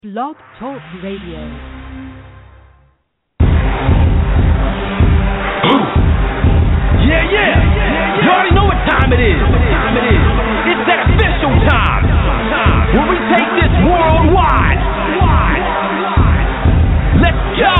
Blog Talk Radio. Yeah. You already know what time it is. It's that official time. Where we take this worldwide. Let's go.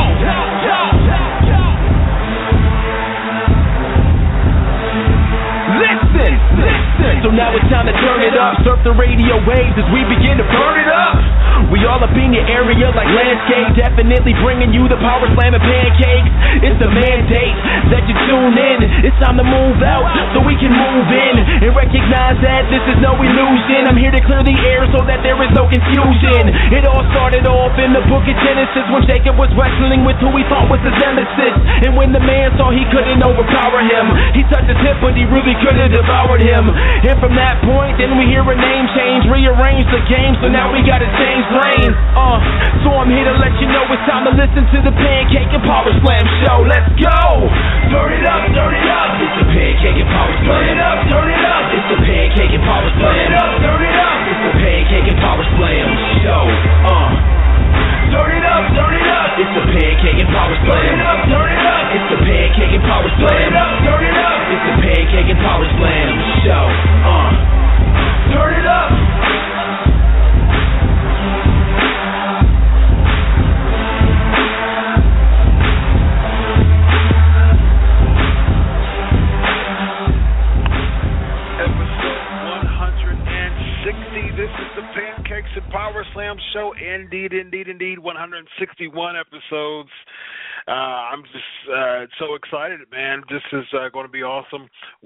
Listen. So now it's time to turn it up. Surf the radio waves as we begin to burn it up. We all up in your area like landscape. Definitely bringing you the power slam and pancakes. It's the mandate that you tune in. It's time to move out so we can move in and recognize that this is no illusion. I'm here to clear the air so that there is no confusion. It all started off in the book of Genesis when Jacob was wrestling with who he thought was his nemesis. And when the man saw he couldn't overpower him, he touched his hip but he really could have devoured him. And from that point then we hear a name change, rearrange the game, so now we gotta change lanes. So I'm here to let you know it's time to listen to the Pancake and Power Slam show. Let's go! Turn it up. It's the Pancake and Power Slam. Turn it up. It's the Pancake and Power Slam. Turn it up. It's the Pancake and Power Slam show. Turn it up. It's the Pancake and Power Slam. Turn it up. It's the Pancake and Power Slam. Turn it up. It's the Pancake and Power Slam show. Turn it up. This is the Pancakes and Power Slam show. Indeed, 161 episodes. I'm just so excited, man. This is going to be awesome.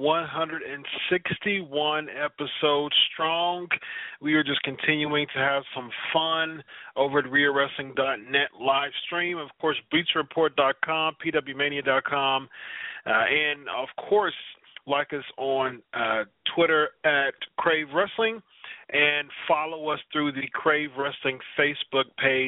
161 episodes strong. We are just continuing to have some fun over at RealWrestling.net live stream. Of course, BleachReport.com, PWMania.com, and of course, like us on Twitter at Crave Wrestling. And follow us through the Crave Wrestling Facebook page.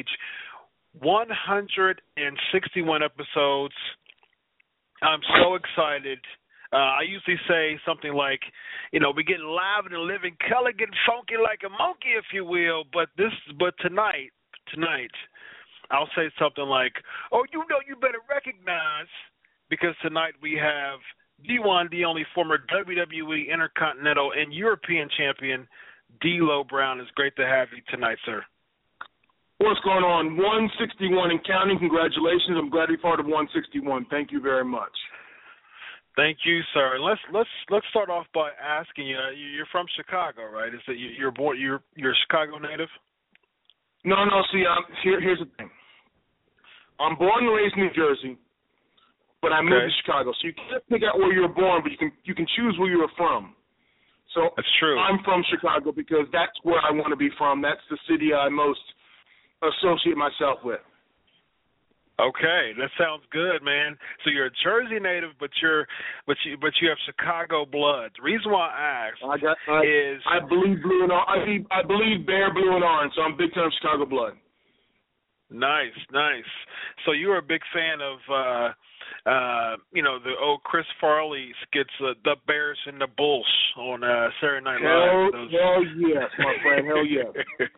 161 episodes. I'm so excited. I usually say something like, we get live in the living color, getting funky like a monkey, if you will. But tonight, I'll say something like, you better recognize, because tonight we have the one, the only former WWE Intercontinental and European Champion, D'Lo Brown. It's great to have you tonight, sir. What's going on? 161 and counting. Congratulations. I'm glad to be part of 161. Thank you very much. Thank you, sir. And let's start off by asking you. You're from Chicago, right? Is that you're born? You're a Chicago native? No. See, here's the thing. I'm born and raised in New Jersey, but I moved to Chicago. So you can't pick out where you were born, but you can choose where you were from. So that's true. I'm from Chicago because that's where I want to be from. That's the city I most associate myself with. Okay, that sounds good, man. So you're a Jersey native, but you have Chicago blood. The reason why I asked is I believe blue and I believe bear, blue and orange. So I'm big time Chicago blood. Nice. So you're a big fan of the old Chris Farley skits, The Bears and the Bulls on Saturday Night Live. Hell yes, my friend. Hell yes.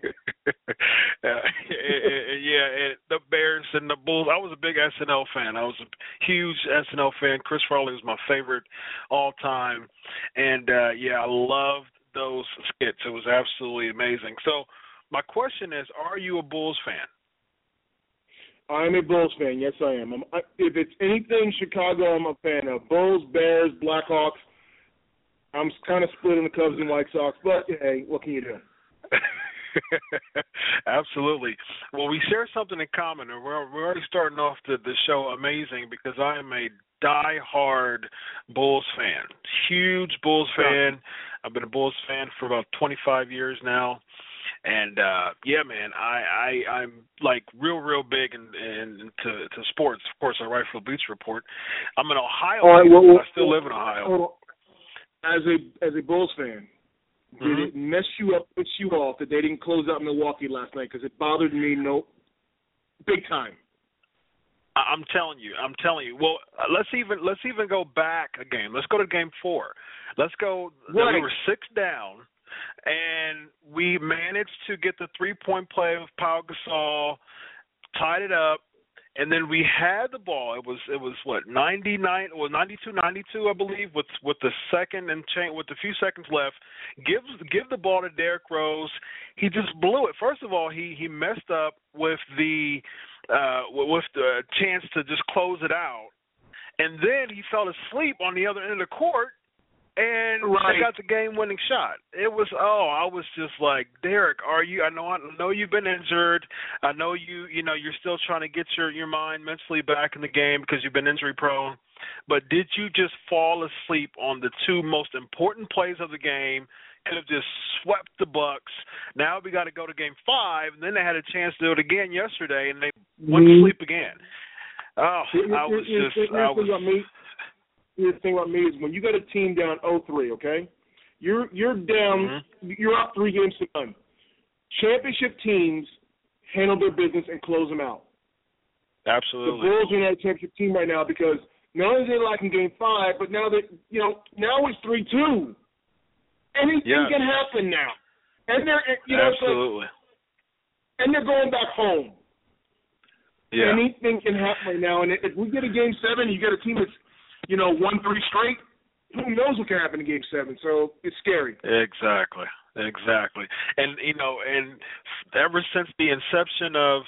And The Bears and the Bulls. I was a big SNL fan. I was a huge SNL fan. Chris Farley was my favorite all time. And, I loved those skits. It was absolutely amazing. So my question is, are you a Bulls fan? I'm a Bulls fan. Yes, I am. If it's anything Chicago, I'm a fan of. Bulls, Bears, Blackhawks. I'm kind of split in the Cubs and White Sox, but hey, what can you do? Absolutely. Well, we share something in common. We're already starting off the show amazing because I am a die-hard Bulls fan. Huge Bulls fan. I've been a Bulls fan for about 25 years now. And, man, I'm like real big into sports. Of course, I write for the Bleach Report. I'm an Ohio fan, but I still live in Ohio. As a Bulls fan, did it mess you up, piss you off that they didn't close out Milwaukee last night? Because it bothered me big time. I'm telling you. Well, let's even go back a game. Let's go to Game 4. Let's go. Right. We were 6 down. and we managed to get the 3-point play with Pau Gasol, tied it up, and then we had the ball. It was what, 99 or 92, I believe, with the second and with a few seconds left. Give the ball to Derrick Rose. He just blew it. First of all, he messed up with the chance to just close it out, and then he fell asleep on the other end of the court. And I got the game-winning shot. It was, I was just like, Derrick, I know you've been injured. I know you're still trying to get your mind mentally back in the game because you've been injury-prone. But did you just fall asleep on the two most important plays of the game? Could have just swept the Bucks. Now we got to go to Game 5, and then they had a chance to do it again yesterday, and they went to sleep again. The thing about me is when you got a team down 0-3, okay? You're down, you're up 3 games to none. Championship teams handle their business and close them out. Absolutely. The Bulls are not a championship team right now because not only are they lacking Game 5, but now that now it's 3-2. Anything can happen now, and they're absolutely, and they're going back home. Yeah. Anything can happen right now, and if we get a Game 7, you get a team that's 1-3 straight, who knows what can happen in Game 7? So it's scary. Exactly. And and ever since the inception of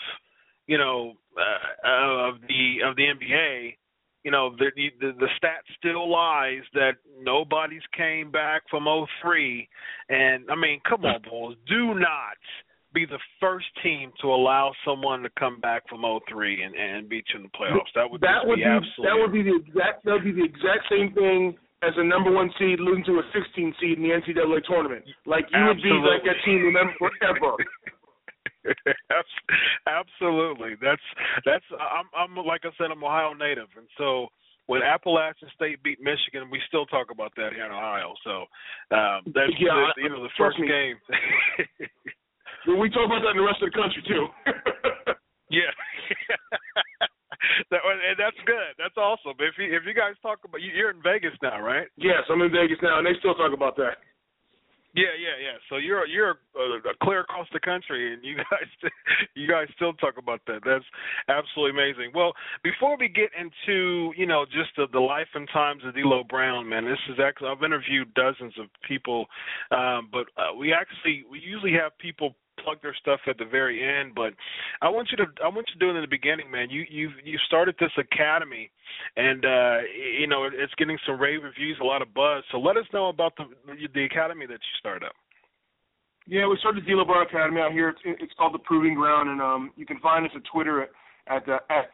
the NBA, the stat still lies that nobody's came back from 0-3. And I mean, come on, Bulls, do not be the first team to allow someone to come back from 0-3 and beat you in the playoffs. That would be the exact same thing as a number 1 seed losing to a 16 seed in the NCAA tournament. Like you would be like that team remember forever. Absolutely. That's I'm like I said, I'm Ohio native, and so when Appalachian State beat Michigan, we still talk about that here in Ohio. So that's the first game. Well, we talk about that in the rest of the country, too. Yeah. And that's good. That's awesome. If you guys talk about – you're in Vegas now, right? Yes, I'm in Vegas now, and they still talk about that. Yeah. So you're clear across the country, and you guys still talk about that. That's absolutely amazing. Well, before we get into just the life and times of D'Lo Brown, man, this is actually I've interviewed dozens of people, but we usually have people plug their stuff at the very end, but I want you to do it in the beginning, man. You started this academy, and it's getting some rave reviews, a lot of buzz. So let us know about the academy that you started up. Yeah, we started the D'Lo Brown Academy out here. It's called the Proving Ground, and you can find us at Twitter at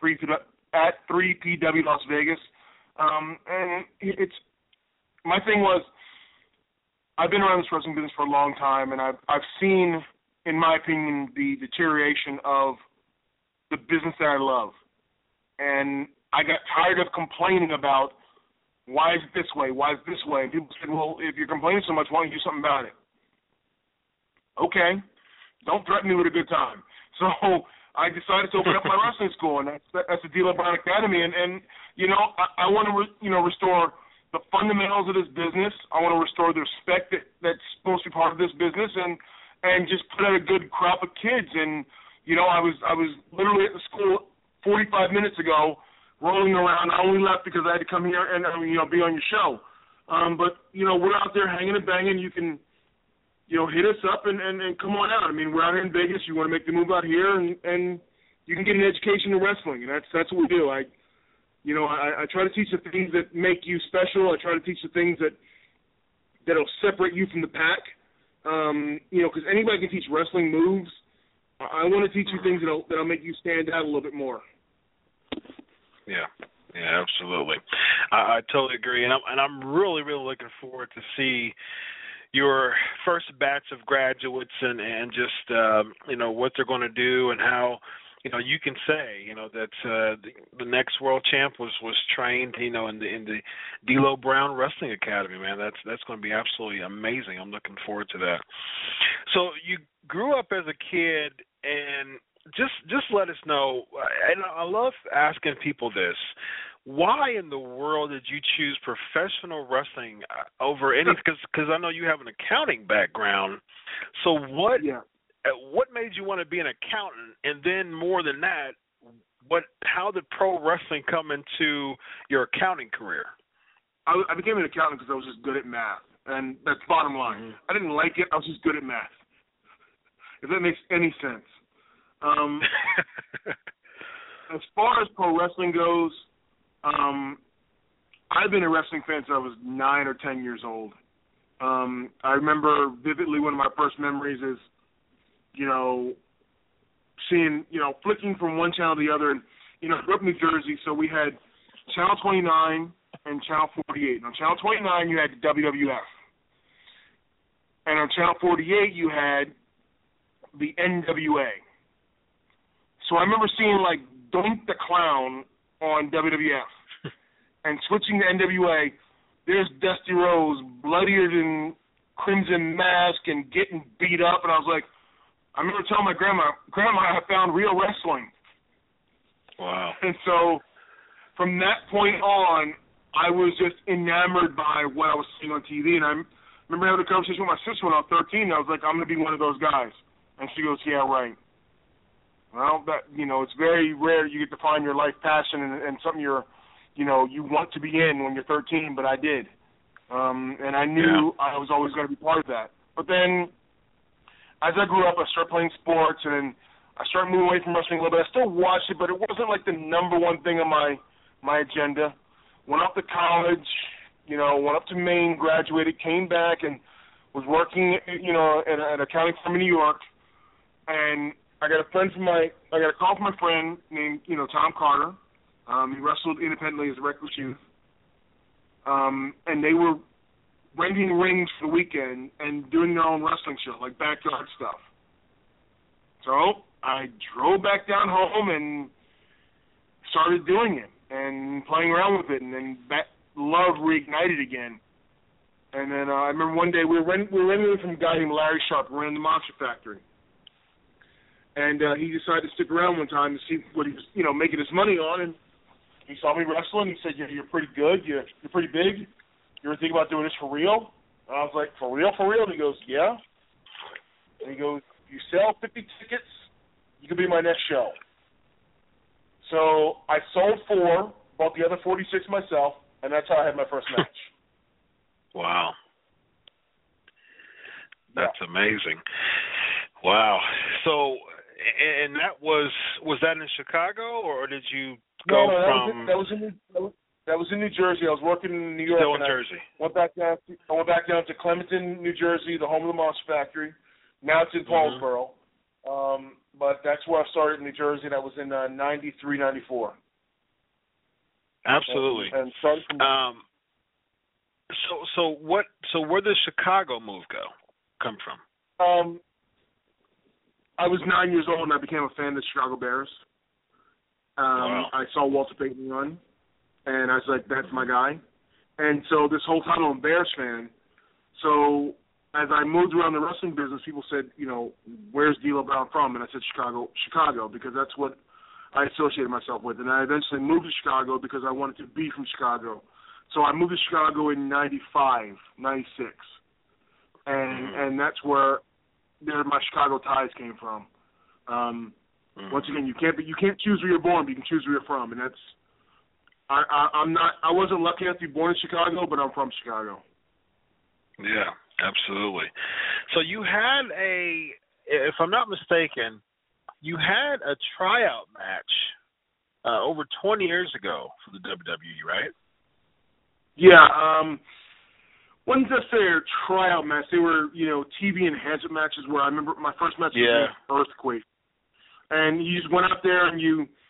3PW Las Vegas. And it's my thing was I've been around this wrestling business for a long time, and I've seen, in my opinion, the deterioration of the business that I love. And I got tired of complaining about why is it this way, why is it this way. And people said, well, if you're complaining so much, why don't you do something about it? Okay, don't threaten me with a good time. So I decided to open up my wrestling school, and that's the D'Lo Brown Academy. And I want to restore the fundamentals of this business. I want to restore the respect that's supposed to be part of this business, and just put out a good crop of kids. And I was literally at the school 45 minutes ago, rolling around. I only left because I had to come here and be on your show. But we're out there hanging and banging. You can hit us up and come on out. I mean, we're out here in Vegas. You want to make the move out here, and you can get an education in wrestling, and that's what we do. I try to teach the things that make you special. I try to teach the things that'll separate you from the pack. Because anybody can teach wrestling moves. I want to teach you things that'll make you stand out a little bit more. Yeah, absolutely. I totally agree, and I'm really, really looking forward to see your first batch of graduates and just what they're going to do and how you can say that the next world champ was trained in the D'Lo Brown Wrestling Academy. Man, that's going to be absolutely amazing. I'm looking forward to that. So you grew up as a kid, and just let us know. And I love asking people this. why in the world did you choose professional wrestling over any? Because I know you have an accounting background. So what made you want to be an accountant? And then more than that, how did pro wrestling come into your accounting career? I became an accountant because I was just good at math, and that's bottom line. Mm-hmm. I didn't like it. I was just good at math. If that makes any sense. As far as pro wrestling goes, I've been a wrestling fan since I was 9 or 10 years old. I remember vividly one of my first memories is, seeing, flicking from one channel to the other. And, I grew up in New Jersey, so we had Channel 29 and Channel 48. On Channel 29, you had the WWF. And on Channel 48, you had the NWA. So I remember seeing, Doink the Clown on WWF. And switching to NWA, there's Dusty Rhodes, bloodier than Crimson Mask and getting beat up. And I was like, I remember telling my Grandma, I found real wrestling. Wow. And so from that point on, I was just enamored by what I was seeing on TV. And I remember having a conversation with my sister when I was 13. I was like, I'm going to be one of those guys. And she goes, yeah, right. Well, it's very rare you get to find your life passion and something you want to be in when you're 13, but I did. And I knew I was always going to be part of that. But then as I grew up, I started playing sports, and then I started moving away from wrestling a little bit. I still watched it, but it wasn't the number one thing on my agenda. Went off to college, went up to Maine, graduated, came back, and was working, at an accounting firm in New York. And I got a call from my friend named, Tom Carter. He wrestled independently as a reckless youth. And they were renting rings for the weekend and doing their own wrestling show, backyard stuff. So I drove back down home and started doing it and playing around with it, and then that love reignited again. And then I remember one day we were renting from a guy named Larry Sharp, who ran the Monster Factory. And he decided to stick around one time to see what he was, making his money on. And he saw me wrestling. He said, you're pretty good. You're pretty big. You ever think about doing this for real? And I was like, for real? And he goes, yeah. And he goes, you sell 50 tickets, you can be my next show. So I sold 4, bought the other 46 myself, and that's how I had my first match. Wow. That's amazing. Wow. So, and that was that in Chicago, or did you go from? That was in New Jersey. I was working in New York. Still in Jersey. I went back down to Clementon, New Jersey, the home of the Monster Factory. Now it's in Paulsboro. But that's where I started in New Jersey. That was in 93, 94. Absolutely. And started from So where did Chicago move come from? I was 9 years old and I became a fan of the Chicago Bears. Wow. I saw Walter Payton run, and I was like, that's my guy. And so this whole time I'm a Bears fan. So as I moved around the wrestling business, people said, where's D'Lo Brown from? And I said Chicago, because that's what I associated myself with. And I eventually moved to Chicago because I wanted to be from Chicago. So I moved to Chicago in 95, 96. And that's where my Chicago ties came from. Once again, you can't choose where you're born, but you can choose where you're from, and that's I wasn't lucky enough to be born in Chicago, but I'm from Chicago. Yeah, absolutely. So you had if I'm not mistaken, you had a tryout match over 20 years ago for the WWE, right? Yeah. Wasn't necessarily a tryout match. They were, TV enhancement matches where I remember my first match was Earthquake. And you just went out there and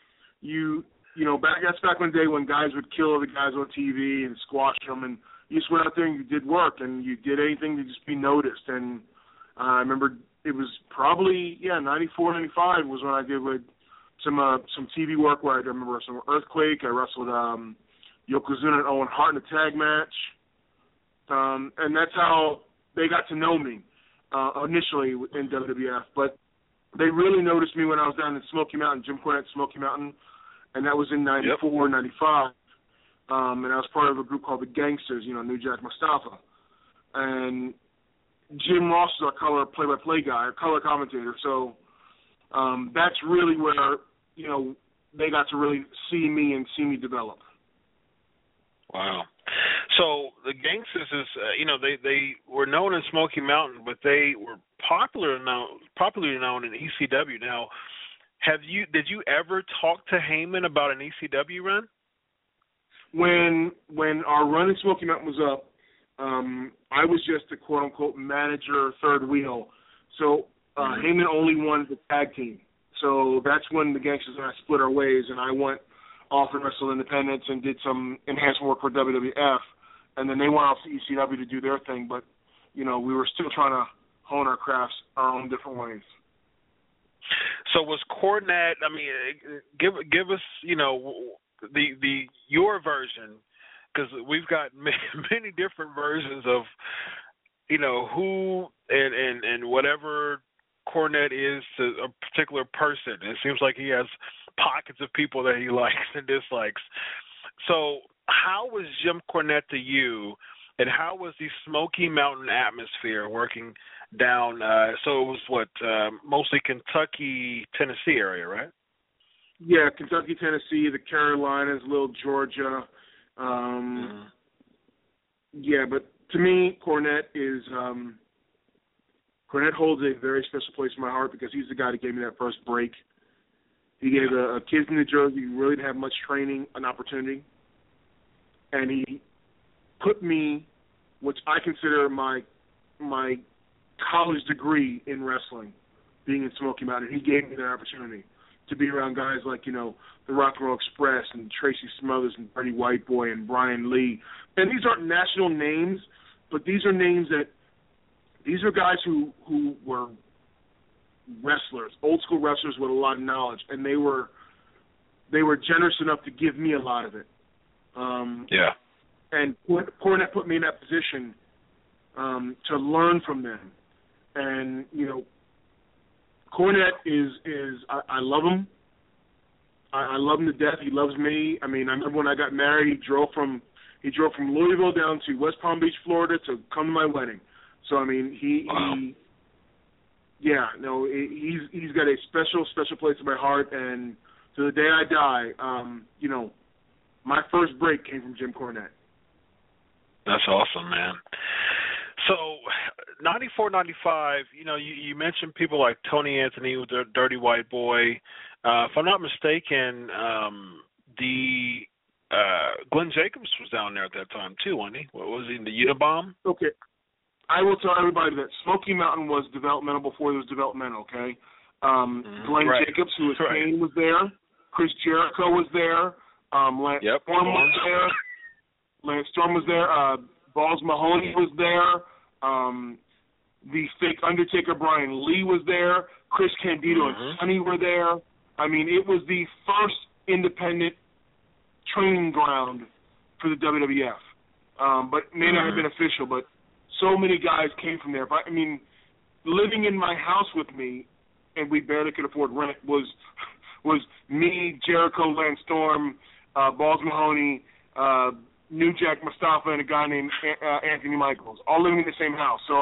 that's back in the day when guys would kill other guys on TV and squash them, and you just went out there and you did work and you did anything to just be noticed. And I remember it was probably 94, 95 was when I did with some TV work where I remember some Earthquake. I wrestled Yokozuna and Owen Hart in a tag match. And that's how they got to know me initially in WWF. But they really noticed me when I was down in Smoky Mountain, Jim Cornette, Smoky Mountain, and that was in 94, 95. and I was part of a group called the Gangsters, New Jack Mustafa. And Jim Ross is our color play-by-play guy, our color commentator. So that's really where, they got to really see me and see me develop. Wow. So the Gangsters is, they were known in Smoky Mountain, but they were popularly known in ECW. Now, did you ever talk to Heyman about an ECW run? When our run in Smoky Mountain was up, I was just a quote-unquote manager, third wheel. So Heyman only wanted the tag team. So that's when the Gangsters and I split our ways, and I went off and wrestled independence and did some enhancement work for WWF. And then they went off to ECW to do their thing. But, we were still trying to hone our crafts our own different ways. So was Cornette, give us, your version, because we've got many different versions of, who and whatever Cornette is to a particular person. It seems like he has pockets of people that he likes and dislikes. So how was Jim Cornette to you, and how was the Smoky Mountain atmosphere working down, so it was mostly Kentucky, Tennessee area, right? Yeah, Kentucky, Tennessee, the Carolinas, little Georgia. Yeah, but to me, Cornette holds a very special place in my heart because he's the guy that gave me that first break. He gave a kid from New Jersey who really didn't have much training an opportunity, and he put me, which I consider my college degree in wrestling, being in Smoky Mountain. He gave me that opportunity to be around guys like, the Rock and Roll Express and Tracy Smothers and Freddie Whiteboy and Brian Lee. And these aren't national names, but these are guys who were wrestlers, old school wrestlers with a lot of knowledge, and they were generous enough to give me a lot of it. And Cornette put me in that position to learn from them. And, Cornette is I love him. I love him to death. He loves me. I remember when I got married, he drove from Louisville down to West Palm Beach, Florida to come to my wedding. So, he's got a special place in my heart, and to the day I die, my first break came from Jim Cornette. That's awesome, man. So, 94, 95, you mentioned people like Tony Anthony with the Dirty White Boy. If I'm not mistaken, Glenn Jacobs was down there at that time too, wasn't he? What was he, in the Unabomb? Okay. I will tell everybody that Smoky Mountain was developmental before it was developmental, okay? Glenn Jacobs, who was Kane, was there. Chris Jericho was there. Lance Storm was there. Lance Storm was there. Balls Mahoney was there. The fake Undertaker Brian Lee was there. Chris Candido and Sonny were there. It was the first independent training ground for the WWF. But may not have been official, but so many guys came from there. Living in my house with me, and we barely could afford rent, was me, Jericho, Lance Storm, Balls Mahoney, New Jack Mustafa, and a guy named Anthony Michaels, all living in the same house. So,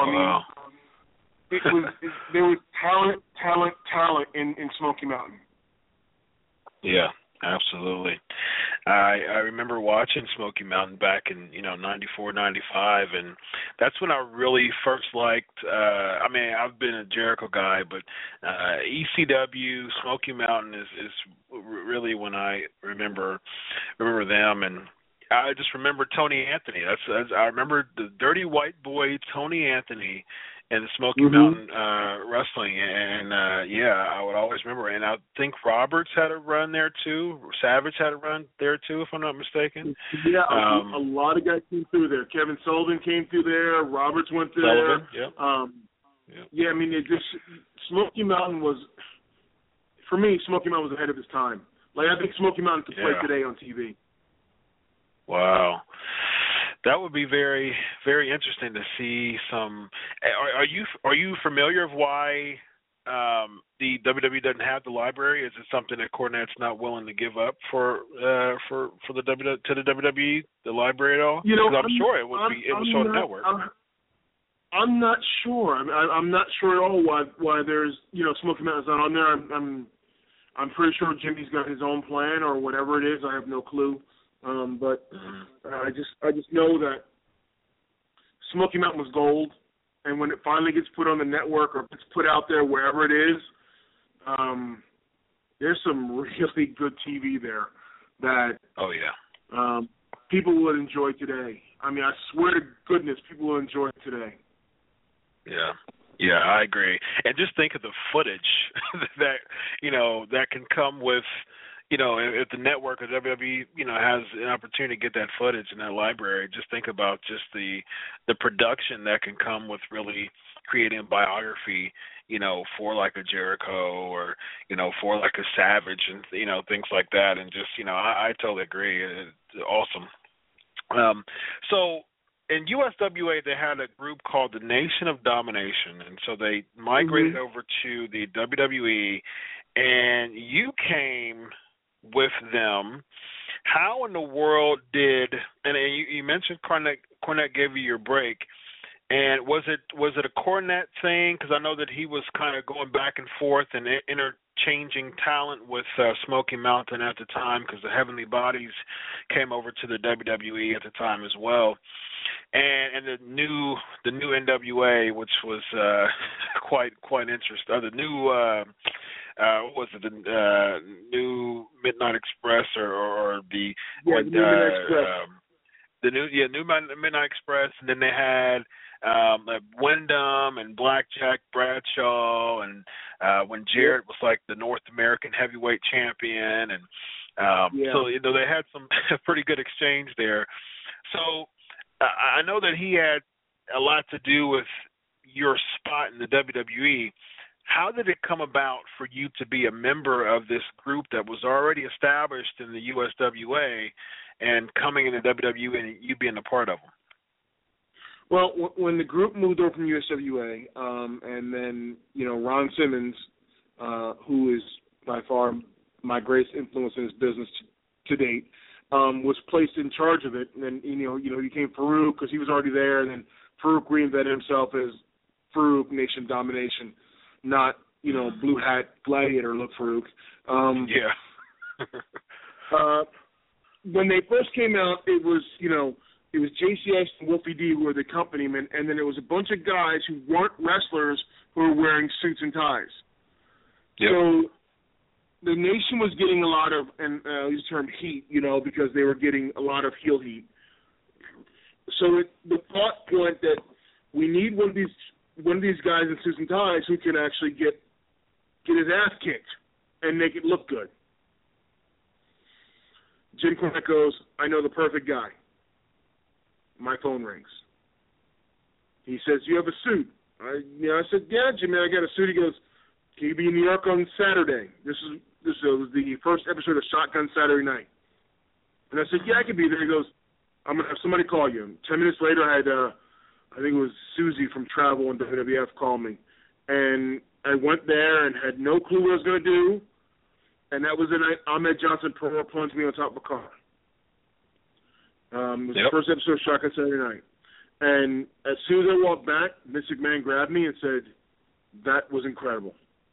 there was talent in Smoky Mountain. Yeah, absolutely. I remember watching Smoky Mountain back in 94, 95, and that's when I really first liked. I've been a Jericho guy, but ECW, Smoky Mountain is really when I remember them, and I just remember Tony Anthony. I remember the Dirty White Boy, Tony Anthony, and the Smoky Mountain wrestling, and I would always remember. And I think Roberts had a run there too. Savage had a run there too, if I'm not mistaken. Yeah, a lot of guys came through there. Kevin Sullivan came through there. Roberts went there. Smoky Mountain was, for me, Smoky Mountain was ahead of its time. Like, I think Smoky Mountain could play today on TV. Wow. That would be very, very interesting to see some. Are you familiar of why the WWE doesn't have the library? Is it something that Cornette's not willing to give up for the WWE, the library at all? You know, I'm sure it would show the network. I'm not sure. I'm not sure at all why there's Smoky Mountain's not on there. I'm pretty sure Jimmy's got his own plan or whatever it is. I have no clue. But I just know that Smoky Mountain was gold, and when it finally gets put on the network or gets put out there wherever it is, there's some really good TV there that people will enjoy today. I mean, I swear to goodness, people will enjoy it today. Yeah, I agree. And just think of the footage that that can come with. If the network or WWE, has an opportunity to get that footage in that library, just think about just the production that can come with really creating a biography, for like a Jericho or, for like a Savage and, things like that. And just, I totally agree. It's awesome. So in USWA, they had a group called the Nation of Domination. And so they migrated over to the WWE, and you came with them. How in the world did, and you mentioned Cornette gave you your break, and was it a Cornette thing? Because I know that he was kind of going back and forth and interchanging talent with Smoky Mountain at the time, because the Heavenly Bodies came over to the WWE at the time as well, and the new NWA, which was quite interesting. The new what was it, the new Midnight Express or the Midnight Express. The new Midnight Express, and then they had Wyndham and Blackjack Bradshaw, and when Jarrett was like the North American heavyweight champion, and so they had some pretty good exchange there. So I know that he had a lot to do with your spot in the WWE. How did it come about for you to be a member of this group that was already established in the USWA and coming into WWE and you being a part of them? Well, when the group moved over from USWA, and then, Ron Simmons, who is by far my greatest influence in this business to date, was placed in charge of it. And then, he came Farouk because he was already there, and then Farouk reinvented himself as Farouk Nation Domination. Not, blue hat gladiator look Farouk. When they first came out, it was JCS and Wolfie D who were the accompaniment, and then there was a bunch of guys who weren't wrestlers who were wearing suits and ties. Yep. So the Nation was getting a lot of, and I use the term heat, because they were getting a lot of heel heat. So the thought went that we need one of these guys in suits and ties who can actually get his ass kicked and make it look good. Jim Cornette goes, I know the perfect guy. My phone rings. He says, you have a suit. I said, yeah, Jimmy, I got a suit. He goes, can you be in New York on Saturday? This was the first episode of Shotgun Saturday Night. And I said, yeah, I can be there. He goes, I'm going to have somebody call you. And 10 minutes later, I had, I think it was Susie from Travel and WWF call me. And I went there and had no clue what I was going to do. And that was the night Ahmed Johnson plunged me on top of a car. It was the first episode of Shotgun Saturday Night. And as soon as I walked back, Vince McMahon grabbed me and said, that was incredible.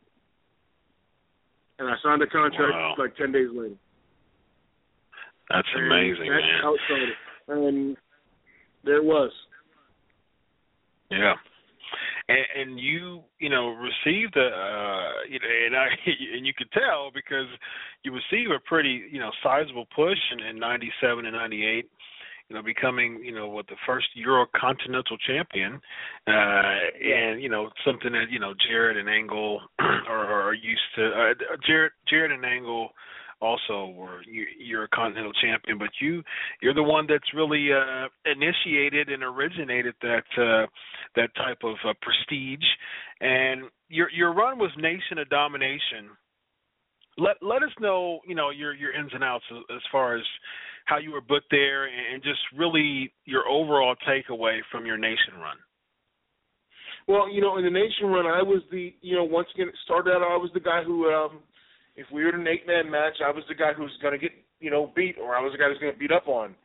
And I signed a contract like 10 days later. That's amazing, man. That's how it started. And there it was. Yeah. And you received and you could tell because you received a pretty, sizable push in 97 and 98, becoming, the first Eurocontinental champion, and, something that, Jarrett and Angle are used to. Jarrett and Angle also were Eurocontinental champion, but you're the one that's really initiated and originated that type of prestige. And your run was Nation of Domination. Let us know, your ins and outs as far as how you were booked there and just really your overall takeaway from your Nation run. Well, in the Nation run, I was once again, it started out, I was the guy who, if we were in an 8-man match, I was the guy who was going to get, beat, or I was the guy who was going to beat up on.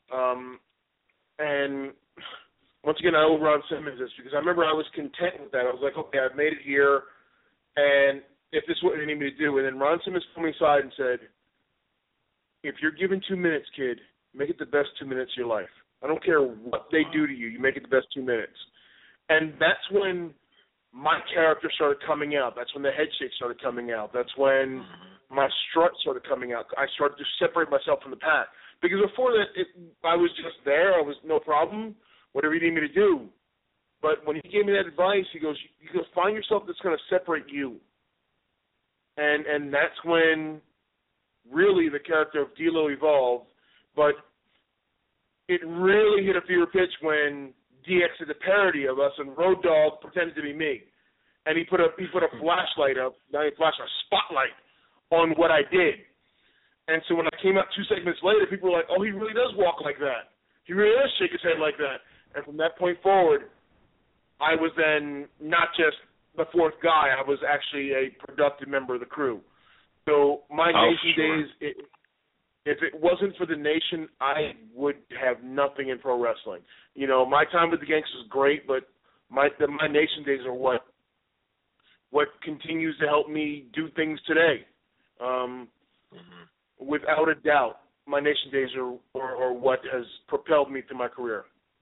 And once again, I owe Ron Simmons this, because I remember I was content with that. I was like, okay, I've made it here, and if this is what they need me to do. And then Ron Simmons pulled me aside and said, if you're given 2 minutes, kid, make it the best 2 minutes of your life. I don't care what they do to you. You make it the best 2 minutes. And that's when my character started coming out. That's when the head shake started coming out. That's when my strut started coming out. I started to separate myself from the pack. Because before that, I was just there. I was no problem, whatever you need me to do. But when he gave me that advice, he goes, find yourself that's going to separate you. And that's when really the character of D'Lo evolved. But it really hit a fever pitch when DX did a parody of us, and Road Dogg pretended to be me, and he put a flashlight up, not a flashlight, a spotlight on what I did. And so when I came out 2 segments later, people were like, "Oh, he really does walk like that. He really does shake his head like that." And from that point forward, I was then not just the fourth guy; I was actually a productive member of the crew. So my Nation days. If it wasn't for the Nation, I would have nothing in pro wrestling. My time with the Gangsters is great, but my Nation days are what continues to help me do things today. Without a doubt, my Nation days are what has propelled me through my career.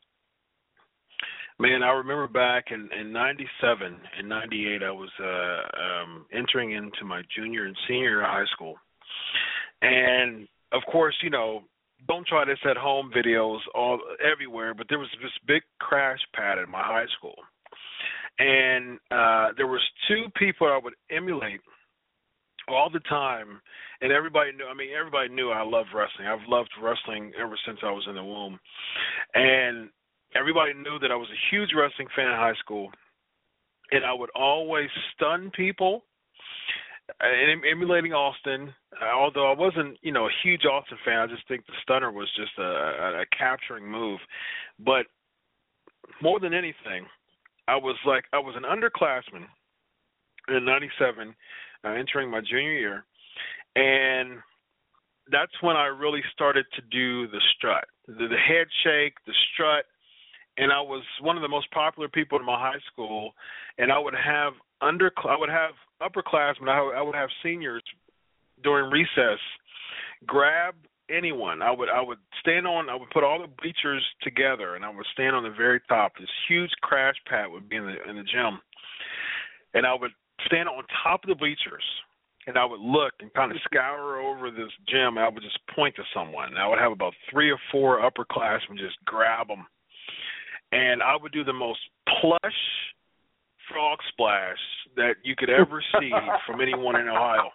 Man, I remember back in 97 and 98, I was entering into my junior and senior year of high school. And of course, don't try this at home videos everywhere, but there was this big crash pad at my high school. And there was 2 people I would emulate all the time, and everybody knew I loved wrestling. I've loved wrestling ever since I was in the womb. And everybody knew that I was a huge wrestling fan in high school, and I would always stun people. Emulating Austin, although I wasn't, a huge Austin fan, I just think the stunner was just a capturing move. But more than anything, I was an underclassman in 97, entering my junior year, and that's when I really started to do the strut, the head shake, the strut, and I was one of the most popular people in my high school, and I would have upperclassmen, I would have seniors during recess grab anyone. I would put all the bleachers together, and I would stand on the very top. This huge crash pad would be in the gym, and I would stand on top of the bleachers, and I would look and kind of scour over this gym, and I would just point to someone. And I would have about 3 or 4 upperclassmen just grab them, and I would do the most plush frog splash that you could ever see from anyone in Ohio.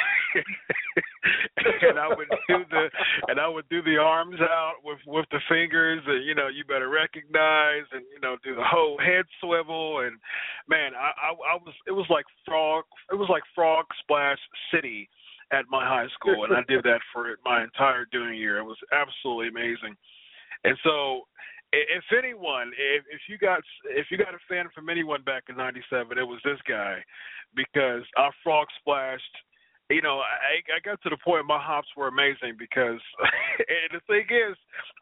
and I would do the arms out with the fingers, and you better recognize, and do the whole head swivel, and man, it was like frog splash city at my high school, and I did that for my entire junior year. It was absolutely amazing. And so if anyone, if you got a fan from anyone back in '97, it was this guy, because I frog splashed. I got to the point my hops were amazing because, and the thing is,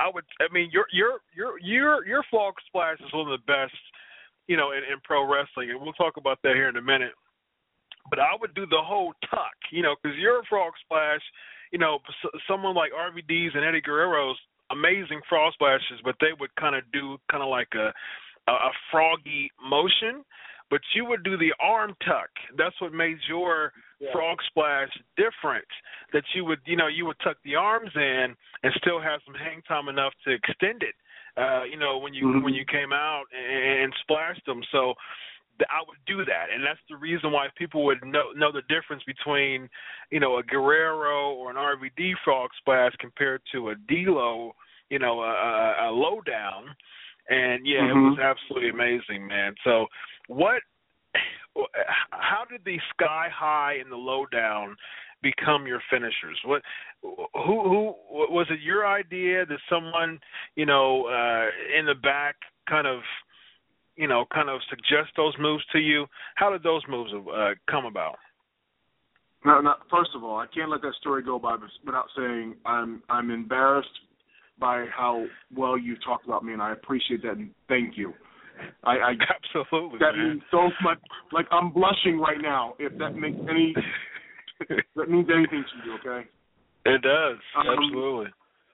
your frog splash is one of the best, in pro wrestling, and we'll talk about that here in a minute. But I would do the whole tuck, because your frog splash, someone like RVD's and Eddie Guerrero's amazing frog splashes, but they would kind of do like a froggy motion, but you would do the arm tuck. That's what made your frog splash different, that you would tuck the arms in and still have some hang time enough to extend it, when you came out and splashed them. So I would do that, and that's the reason why people would know the difference between, a Guerrero or an RVD frog splash compared to a D'Lo, a lowdown. And it was absolutely amazing, man. So how did the Sky High and the Lowdown become your finishers? Who was it your idea? That someone, in the back kind of, kind of suggest those moves to you? How did those moves come about? No, first of all, I can't let that story go by without saying I'm embarrassed by how well you talked about me, and I appreciate that, and thank you. I Absolutely. That man. means so much. Like, I'm blushing right now. If that makes any that means anything to you, okay? It does. Absolutely.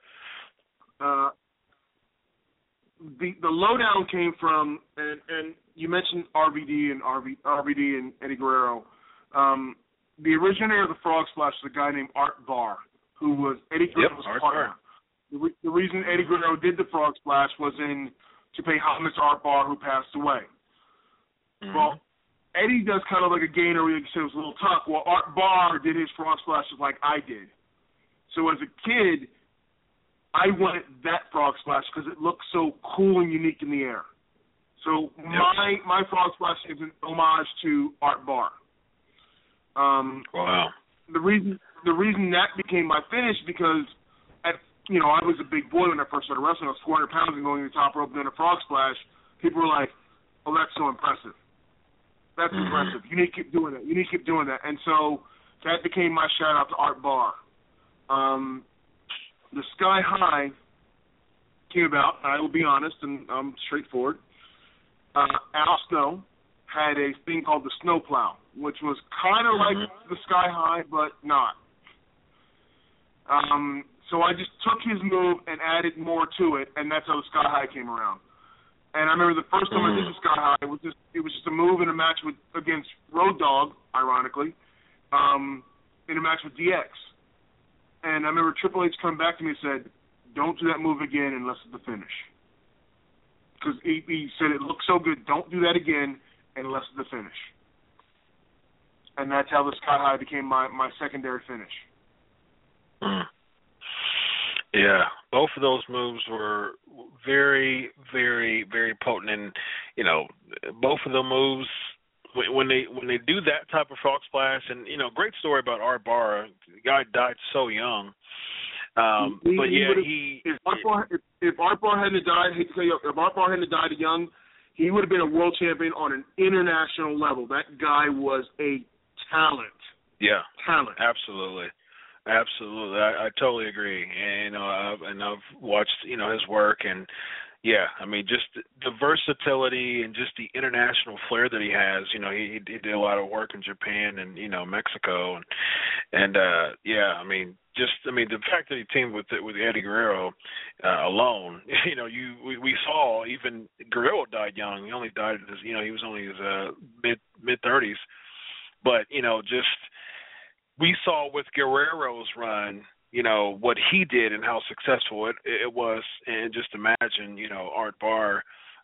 The lowdown came from, and you mentioned RVD and Eddie Guerrero. The originator of the Frog Splash was a guy named Art Barr, who was Eddie Guerrero's partner. The reason Eddie Guerrero did the Frog Splash was to pay homage to Art Barr, who passed away. Mm-hmm. Well, Eddie does kind of like a gainer where you say it was a little tough. Well, Art Barr did his Frog Splashes like I did. So as a kid, I wanted that Frog Splash because it looked so cool and unique in the air. So my Frog Splash is an homage to Art Barr. Wow. The reason that became my finish because I was a big boy when I first started wrestling. I was 400 pounds and going to the top rope and doing a Frog Splash. People were like, "Oh, that's so impressive. That's impressive. You need to keep doing that. You need to keep doing that." And so that became my shout out to Art Barr. The Sky High came about. I will be honest and I'm straightforward. Al Snow had a thing called the Snowplow, which was kind of like the Sky High, but not. So I just took his move and added more to it, and that's how the Sky High came around. And I remember the first time I did the Sky High, it was just a move in a match against Road Dogg, ironically, in a match with DX. And I remember Triple H coming back to me and said, "Don't do that move again unless it's the finish." Because he said it looked so good, don't do that again unless it's the finish. And that's how the Sky High became my secondary finish. Yeah, both of those moves were very, very, very potent, and both of the moves when they do that type of Frog Splash, and great story about Art Barr. The guy died so young, but yeah, if Art Barr hadn't died, I hate to tell you, if Art Barr hadn't died young, he would have been a world champion on an international level. That guy was a talent. Yeah, talent. Absolutely. Absolutely, I totally agree, and I've watched his work, and yeah, I mean just the versatility and just the international flair that he has. He did a lot of work in Japan and Mexico, and I mean the fact that he teamed with Eddie Guerrero alone, we saw even Guerrero died young. He only died he was only his mid-30s, but just. We saw with Guerrero's run, what he did and how successful it was, and just imagine, Art Barr,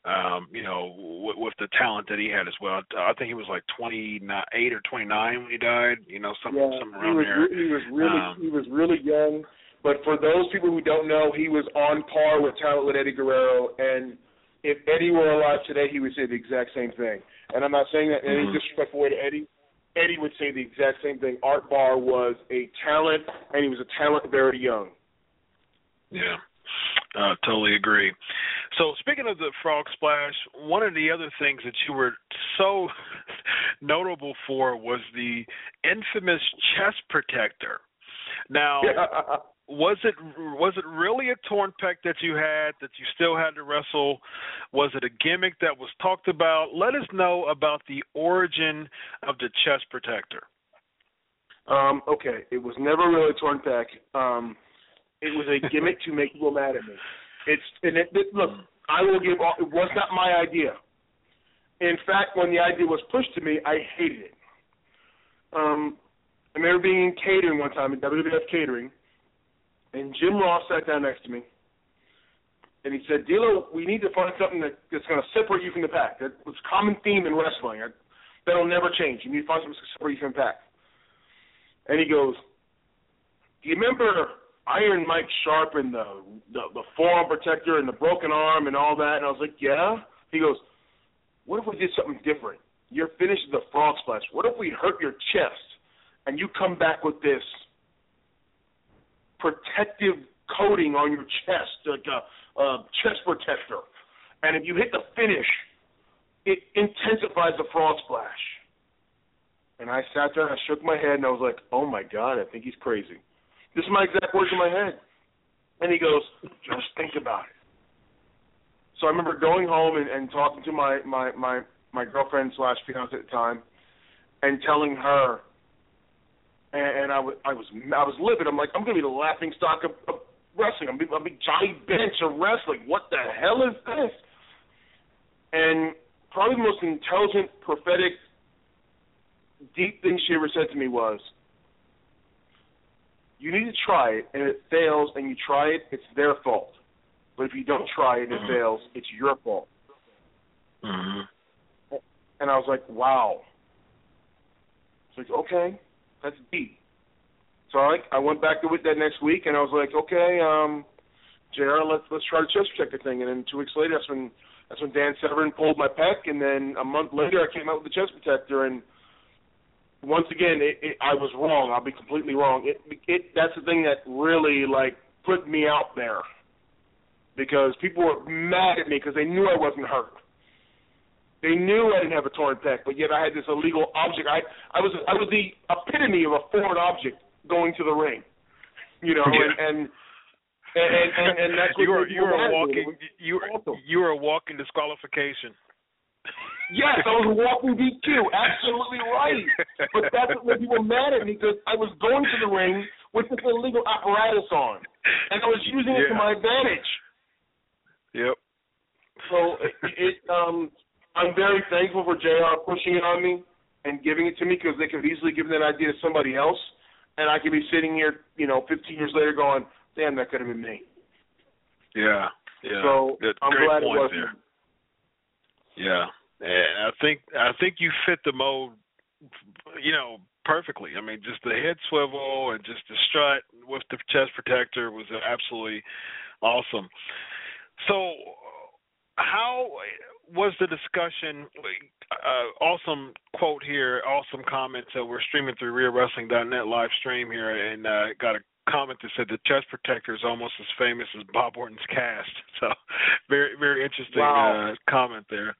with the talent that he had as well. I think he was like 28 or 29 when he died, something around there. He was really young, but for those people who don't know, he was on par with talent with Eddie Guerrero, and if Eddie were alive today, he would say the exact same thing. And I'm not saying that in any disrespectful way to Eddie. Eddie would say the exact same thing. Art Barr was a talent, and he was a talent very young. Yeah, totally agree. So speaking of the Frog Splash, one of the other things that you were so notable for was the infamous chest protector. Now, was it really a torn pec that you had that you still had to wrestle? Was it a gimmick that was talked about? Let us know about the origin of the chest protector. Okay, it was never really a torn pec. It was a gimmick to make people mad at me. Look, I will give all, it was not my idea. In fact, when the idea was pushed to me, I hated it. I remember being in catering one time in WWF Catering, and Jim Ross sat down next to me, and he said, "D'Lo, we need to find something that's going to separate you from the pack. That's a common theme in wrestling. That'll never change. You need to find something to separate you from the pack." And he goes, "Do you remember Iron Mike Sharp and the forearm protector and the broken arm and all that?" And I was like, "Yeah." He goes, "What if we did something different? Your finish is the Frog Splash. What if we hurt your chest and you come back with this protective coating on your chest, like a chest protector, and if you hit the finish, it intensifies the frog splash. And I sat there and I shook my head and I was like, oh my God, I think he's crazy. This is my exact words in my head. And he goes, just think about it. So I remember going home and talking to my girlfriend / fiance at the time, and telling her, and I was livid. I'm like, I'm gonna be the laughing stock of wrestling. I'm gonna be Johnny Bench of wrestling. What the hell is this? And probably the most intelligent, prophetic, deep thing she ever said to me was, you need to try it, and it fails, and you try it, it's their fault. But if you don't try it and it fails, it's your fault. Mm-hmm. And I was like, wow. It's like, okay, that's deep. So I went back to it that next week, and I was like, okay, JR, let's try the chest protector thing. And then 2 weeks later, that's when Dan Severn pulled my pec, and then a month later I came out with the chest protector, and once again, I was wrong. I'll be completely wrong. That's the thing that really, put me out there, because people were mad at me because they knew I wasn't hurt. They knew I didn't have a torn pec, but yet I had this illegal object. I was the epitome of a foreign object going to the ring, and that's what you were a walking disqualification. Yes, I was a walking DQ. Absolutely right. But that's what made people mad at me, because I was going to the ring with this illegal apparatus on, and I was using it to my advantage. Yep. So I'm very thankful for JR pushing it on me and giving it to me, because they could have easily given that idea to somebody else, and I could be sitting here, 15 years later going, damn, that could have been me. Yeah. So I'm glad it wasn't. There. Yeah. And I think you fit the mold, perfectly. I mean, just the head swivel and just the strut with the chest protector was absolutely awesome. So, how was the discussion? Awesome quote here, awesome comment. So we're streaming through RealWrestling.net live stream here, and got a comment that said the chest protector is almost as famous as Bob Orton's cast. So very, very interesting comment there.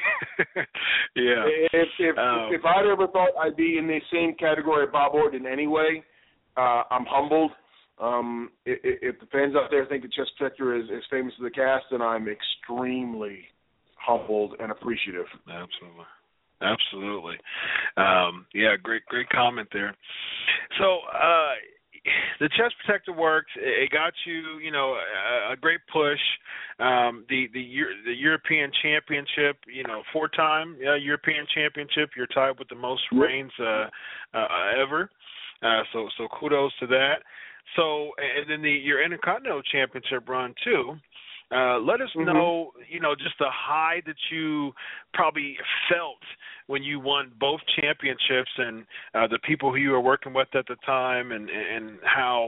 Yeah. If I'd ever thought I'd be in the same category of Bob Orton anyway, I'm humbled. If the fans out there think the chest protector is as famous as the cast, then I'm extremely humbled and appreciative. Absolutely. Yeah, great comment there. So, the chest protector works. It got you, a great push. The European Championship, 4-time European Championship. You're tied with the most reigns ever. So kudos to that. So, and then your Intercontinental Championship run too. Let us know, just the high that you probably felt when you won both championships, and the people who you were working with at the time, and how,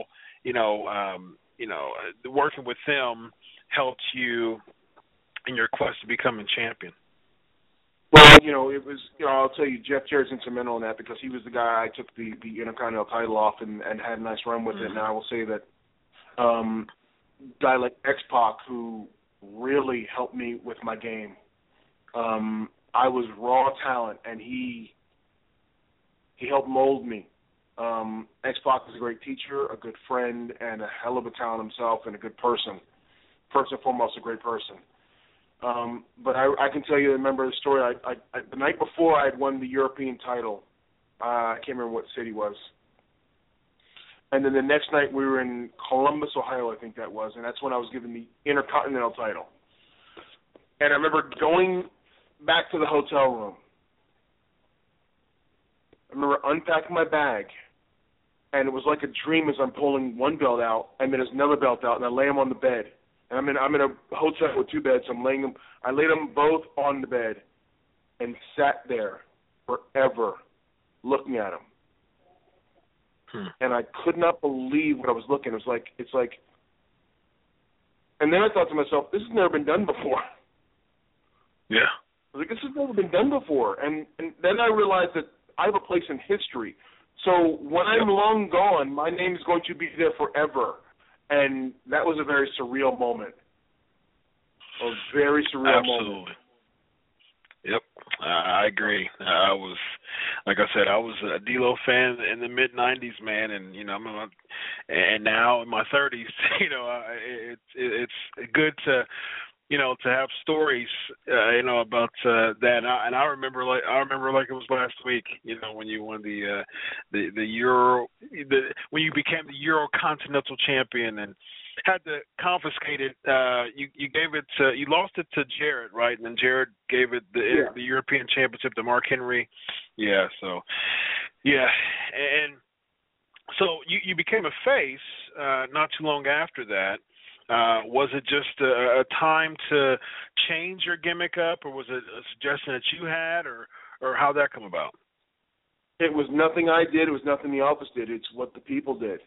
working with them helped you in your quest to becoming champion. Well, it was, I'll tell you, Jeff Jarrett's instrumental in that, because he was the guy I took the Intercontinental title off and had a nice run with it. And I will say that guy like X-Pac, who really helped me with my game. I was raw talent, and he helped mold me. X-Pac is a great teacher, a good friend, and a hell of a talent himself, and a good person. First and foremost, a great person. But I can tell you, remember the story. I the night before I had won the European title, I can't remember what city it was. And then the next night we were in Columbus, Ohio, I think that was, and that's when I was given the Intercontinental title. And I remember going back to the hotel room. I remember unpacking my bag, and it was like a dream as I'm pulling one belt out, and then there's another belt out, and I lay them on the bed. And I'm in a hotel with 2 beds, so I laid them both on the bed and sat there forever looking at them. And I could not believe what I was looking. It's like, and then I thought to myself, this has never been done before. Yeah. I was like, this has never been done before. And then I realized that I have a place in history. So when I'm long gone, my name is going to be there forever. And that was a very surreal moment. A very surreal moment. Yep. I agree. I was, like I said, I was a D-Lo fan in the mid '90s, man, and and now in my 30s, it's good to to have stories, about that. And I remember like it was last week, when you won the Euro, when you became the Euro Continental Champion and had to confiscate it. You gave it you lost it to Jared, right? And then Jared gave it the European Championship to Mark Henry. Yeah. So, yeah, and so you became a face not too long after that. Was it just a time to change your gimmick up, or was it a suggestion that you had, or how'd that come about? It was nothing I did. It was nothing the office did. It's what the people did.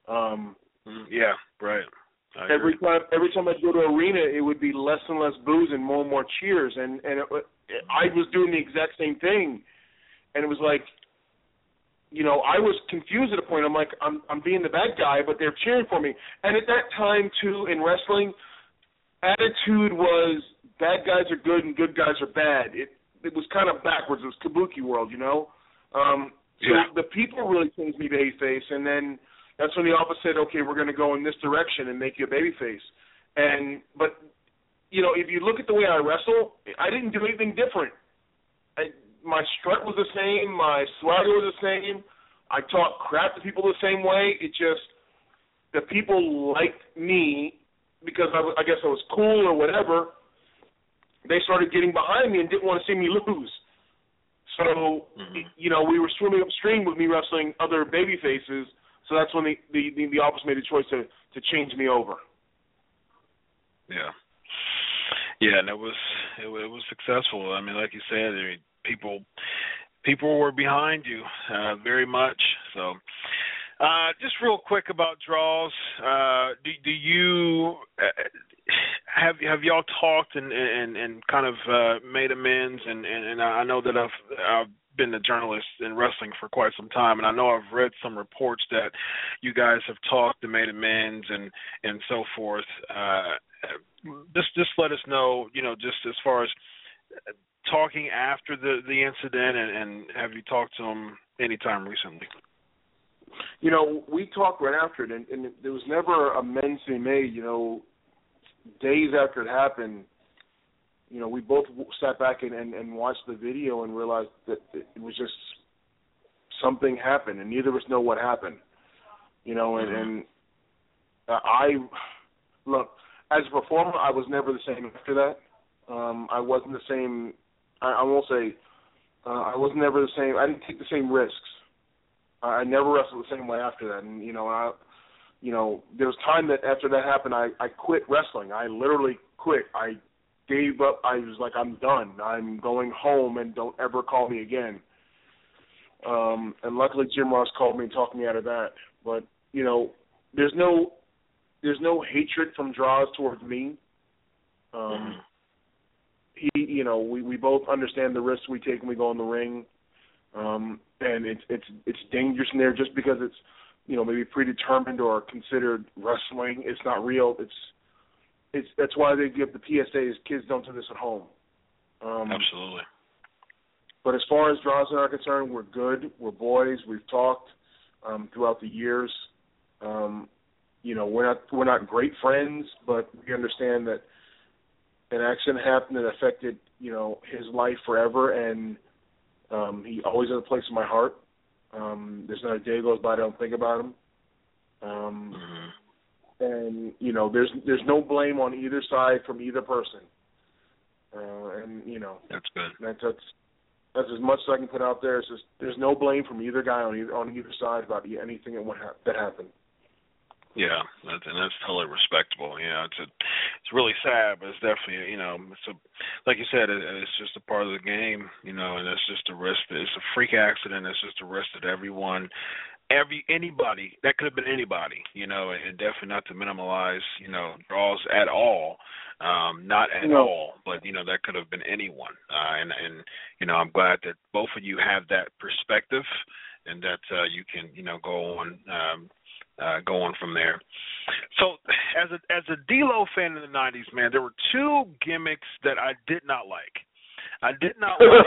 Yeah, right. Every time I'd go to an arena, it would be less and less boos and more cheers, and I was doing the exact same thing, and it was like, I was confused at a point. I'm like, I'm being the bad guy, but they're cheering for me. And at that time, too, in wrestling, attitude was bad guys are good and good guys are bad. It was kind of backwards. It was kabuki world, So the people really changed me babyface, and then that's when the office said, okay, we're going to go in this direction and make you a babyface. But if you look at the way I wrestle, I didn't do anything different. My strut was the same. My swagger was the same. I talked crap to people the same way. It just, the people liked me because I guess I was cool or whatever. They started getting behind me and didn't want to see me lose. So, we were swimming upstream with me wrestling other baby faces. So that's when the office made a choice to change me over. Yeah. Yeah, and it was successful. I mean, like you said, people were behind you very much. So, just real quick about draws. Do you have y'all talked and kind of made amends? And I know that I've been a journalist in wrestling for quite some time, and I know I've read some reports that you guys have talked and made amends and so forth. Just let us know, just as far as talking after the incident, and have you talked to them anytime recently? We talked right after it, and there was never amends to be made. Days after it happened, we both sat back and watched the video and realized that it was just something happened, and neither of us know what happened. And I look, as a performer, I was never the same after that. I wasn't the same. I won't say I was never the same. I didn't take the same risks. I never wrestled the same way after that. And there was time that after that happened, I quit wrestling. I literally quit. I gave up. I was like, I'm done. I'm going home, and don't ever call me again. And luckily, Jim Ross called me and talked me out of that. But there's no hatred from Draws towards me. We both understand the risks we take when we go in the ring, and it's dangerous in there just because it's maybe predetermined or considered wrestling. It's not real. That's why they give the PSAs, kids don't do this at home. Absolutely. But as far as Draws are concerned, we're good. We're boys. We've talked throughout the years. We're not great friends, but we understand that an accident happened that affected his life forever, and he always has a place in my heart. There's not a day goes by I don't think about him. And there's no blame on either side from either person. That's good. That's as much as I can put out there. It's just there's no blame from either guy on either side about anything that happened. Yeah, that's totally respectable. It's really sad, but it's definitely like you said, it's just a part of the game, and it's just a risk. It's a freak accident. It's just a risk that anybody that could have been anybody, and definitely not to minimize, Draws at all, not at all, but that could have been anyone, and I'm glad that both of you have that perspective, and that you can go on from there. So as a D-Lo fan in the 90s, man, there were two gimmicks that I did not like. I did not like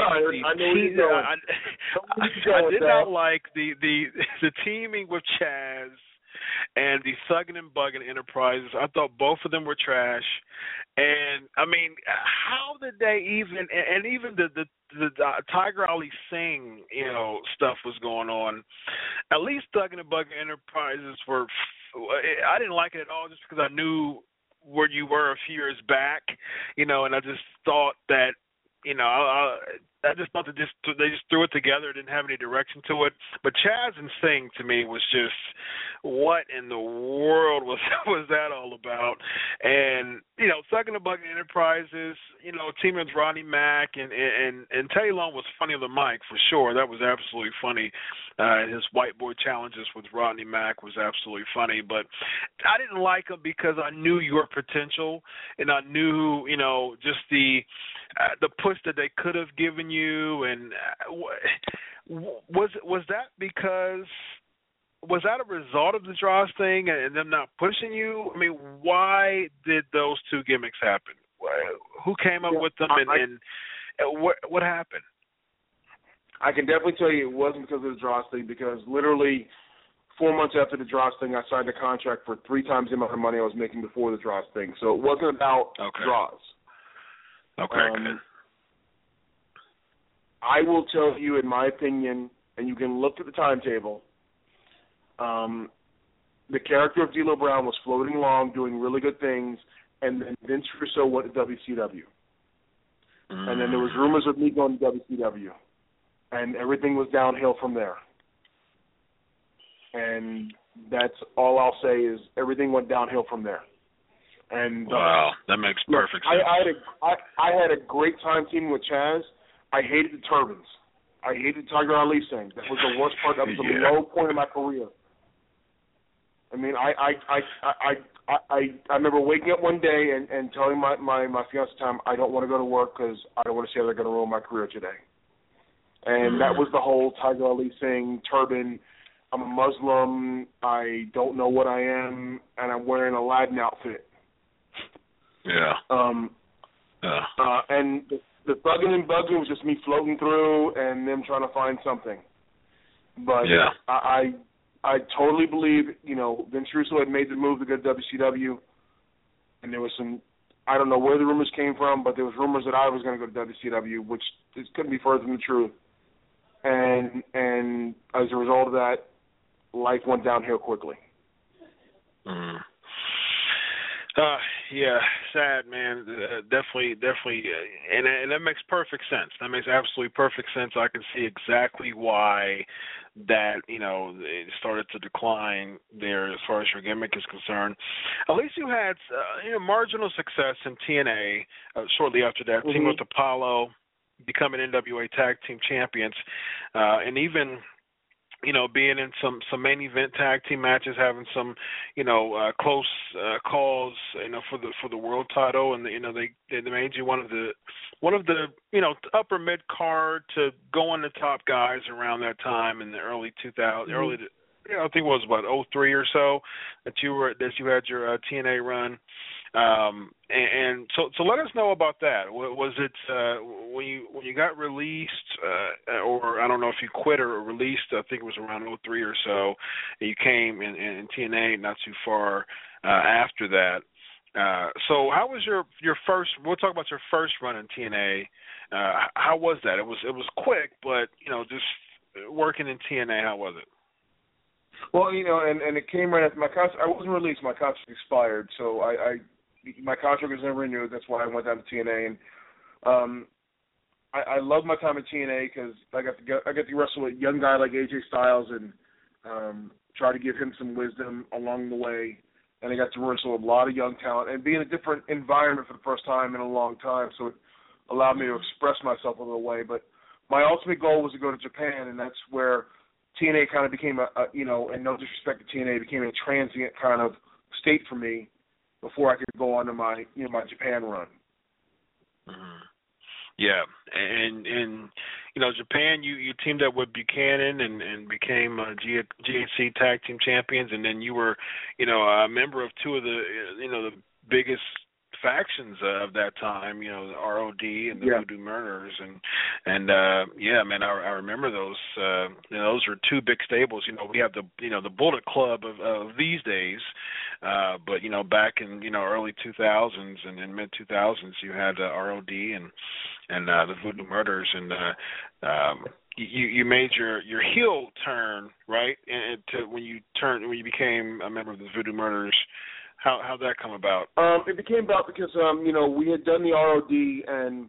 not like the teaming with Chaz and the Thuggin' and Buggin' Enterprises. I thought both of them were trash. And I mean, how did they even? And even the Tiger Ali Singh, stuff was going on. At least Thuggin' and Buggin' Enterprises were. I didn't like it at all, just because I knew where you were a few years back, and I just thought that, I just thought that they just threw it together, didn't have any direction to it. But Chaz and Singh, to me, was just, what in the world was that all about? And, Thuggin' and Buggin' Enterprises, teaming with Rodney Mack and Teddy Long was funny on the mic, for sure. That was absolutely funny. His whiteboard challenges with Rodney Mack was absolutely funny. But I didn't like him because I knew your potential, and I knew, just the push that they could have given you. And was that because? Was that a result of the Droz thing and them not pushing you? I mean, why did those two gimmicks happen? Who came up with them, and what happened? I can definitely tell you it wasn't because of the Droz thing, because literally 4 months after the Droz thing, I signed a contract for 3 times the amount of money I was making before the Droz thing. So it wasn't about Droz. Okay, good. I will tell you, in my opinion, and you can look at the timetable, the character of D'Lo Brown was floating along, doing really good things, and then Vince Russo went to WCW. And then there was rumors of me going to WCW. And everything was downhill from there. And that's all I'll say is everything went downhill from there. And wow, that makes perfect sense. I had a great time teaming with Chaz. I hated the turbans. I hated Tiger Ali Singh. That was the worst part. That was the low point of my career. I mean, I remember waking up one day and telling my fiance at the time, I don't want to go to work because I don't want to see how they're going to ruin my career today. And that was the whole Tiger Ali Singh turban. I'm a Muslim. I don't know what I am, and I'm wearing a Aladdin outfit. Yeah. And the Thuggin' and Buggin' was just me floating through and them trying to find something. But I totally believe, Vince Russo had made the move to go to WCW, and there was some, I don't know where the rumors came from, but there was rumors that I was going to go to WCW, which couldn't be further from the truth. And as a result of that, life went downhill quickly. Yeah, sad, man. Definitely, and that makes perfect sense. That makes absolutely perfect sense. I can see exactly why that, it started to decline there as far as your gimmick is concerned. At least you had, marginal success in TNA shortly after that, teaming with Apollo, becoming NWA Tag Team Champions, and even, being in some main event tag team matches, having some, close calls, for the world title, and they made you one of the upper mid card to go on the top guys around that time in the early 2000s, I think it was about 2003 or so that you had your TNA run. And so let us know about that. Was it when you got released, or I don't know if you quit or released? I think it was around 2003 or so. And you came in TNA not too far after that. So how was your first? We'll talk about your first run in TNA. How was that? It was quick, but just working in TNA. How was it? Well, and it came right after my contract. I wasn't released. My contract expired, so my contract was never renewed. That's why I went down to TNA, and I love my time at TNA because I got to wrestle with a young guy like AJ Styles and try to give him some wisdom along the way. And I got to wrestle with a lot of young talent and be in a different environment for the first time in a long time. So it allowed me to express myself a little way. But my ultimate goal was to go to Japan, and that's where TNA kind of became and no disrespect to TNA, became a transient kind of state for me before I could go on to my Japan run. Mm-hmm. Yeah, and Japan, you teamed up with Buchanan and became GHC Tag Team Champions, and then you were, a member of two of the, the biggest factions of that time, you know, the ROD and the Yeah. Voodoo Murderers, and yeah, man, I remember those. You know, those were two big stables. You know, we have the Bullet Club of these days, but you know, back in early 2000s and mid 2000s, you had ROD and the Voodoo Murderers, and you made your heel turn, right, to when you became a member of the Voodoo Murderers. How'd that come about? It became about because we had done the ROD, and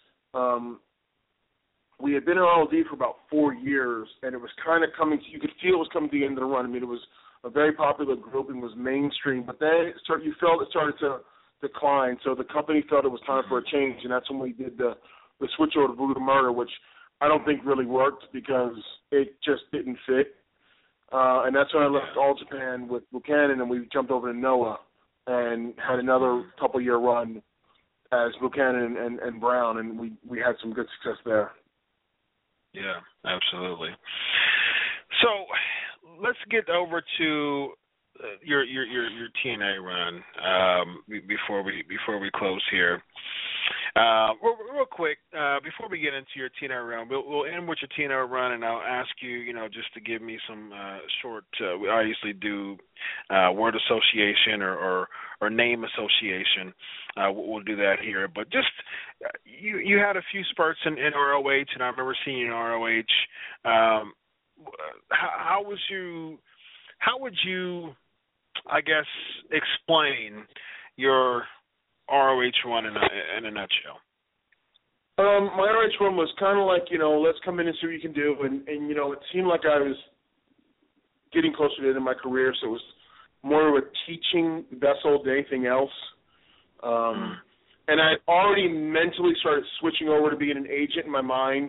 we had been in ROD for about 4 years, and it was kind of coming. You could feel it was coming to the end of the run. I mean, it was a very popular group and was mainstream, but then you felt it started to decline. So the company felt it was time for a change, and that's when we did the switch over to Voodoo Murder, which I don't think really worked because it just didn't fit. And that's when I left All Japan with Buchanan, and we jumped over to Noah and had another couple-year run as Buchanan and Brown, and we had some good success there. Yeah, absolutely. So let's get over to your TNA run before we close here. Real quick, before we get into your TNA run, we'll end with your TNA run, and I'll ask you, just to give me some short. We obviously do word association or name association. We'll do that here, but just you had a few spurts in ROH, and I remember seeing you in ROH. How would you, I guess, explain your ROH run in a nutshell? My ROH run was kind of like, let's come in and see what you can do. And it seemed like I was getting closer to the end of my career, so it was more of a teaching vessel than anything else. And I had already mentally started switching over to being an agent in my mind.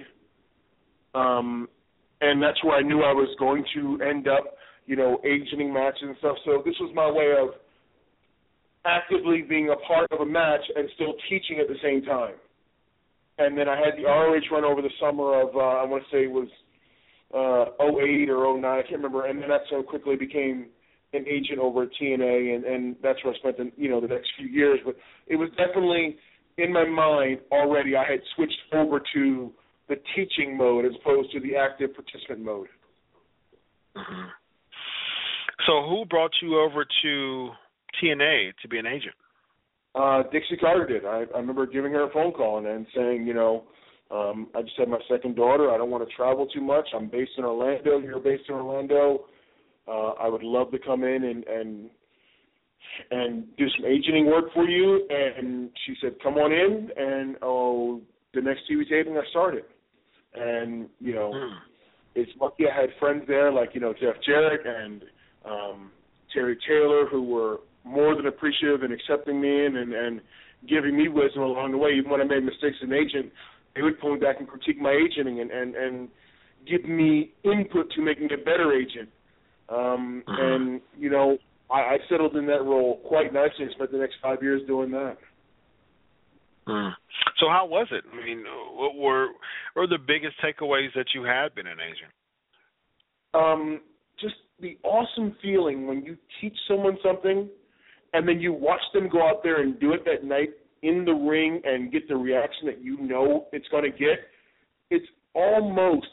And that's where I knew I was going to end up, agenting matches and stuff. So this was my way of actively being a part of a match and still teaching at the same time. And then I had the ROH run over the summer of, I want to say it was 08 or 09, I can't remember. And then that's so quickly became an agent over at TNA, and that's where I spent the next few years. But it was definitely in my mind already. I had switched over to the teaching mode as opposed to the active participant mode. Mm-hmm. So who brought you over to TNA to be an agent? Dixie Carter did. I remember giving her a phone call and saying, I just had my second daughter. I don't want to travel too much. I'm based in Orlando. You're based in Orlando. I would love to come in and do some agenting work for you. And she said, come on in. And, the next TV taping, I started. And, it's lucky I had friends there like, Jeff Jarrett and Terry Taylor, who were more than appreciative and accepting me and giving me wisdom along the way. Even when I made mistakes as an agent, they would pull me back and critique my agenting and give me input to making a better agent. And, I settled in that role quite nicely and spent the next 5 years doing that. So how was it? I mean, what were the biggest takeaways that you had been an agent? Just the awesome feeling when you teach someone something and then you watch them go out there and do it that night in the ring and get the reaction that it's going to get. It's almost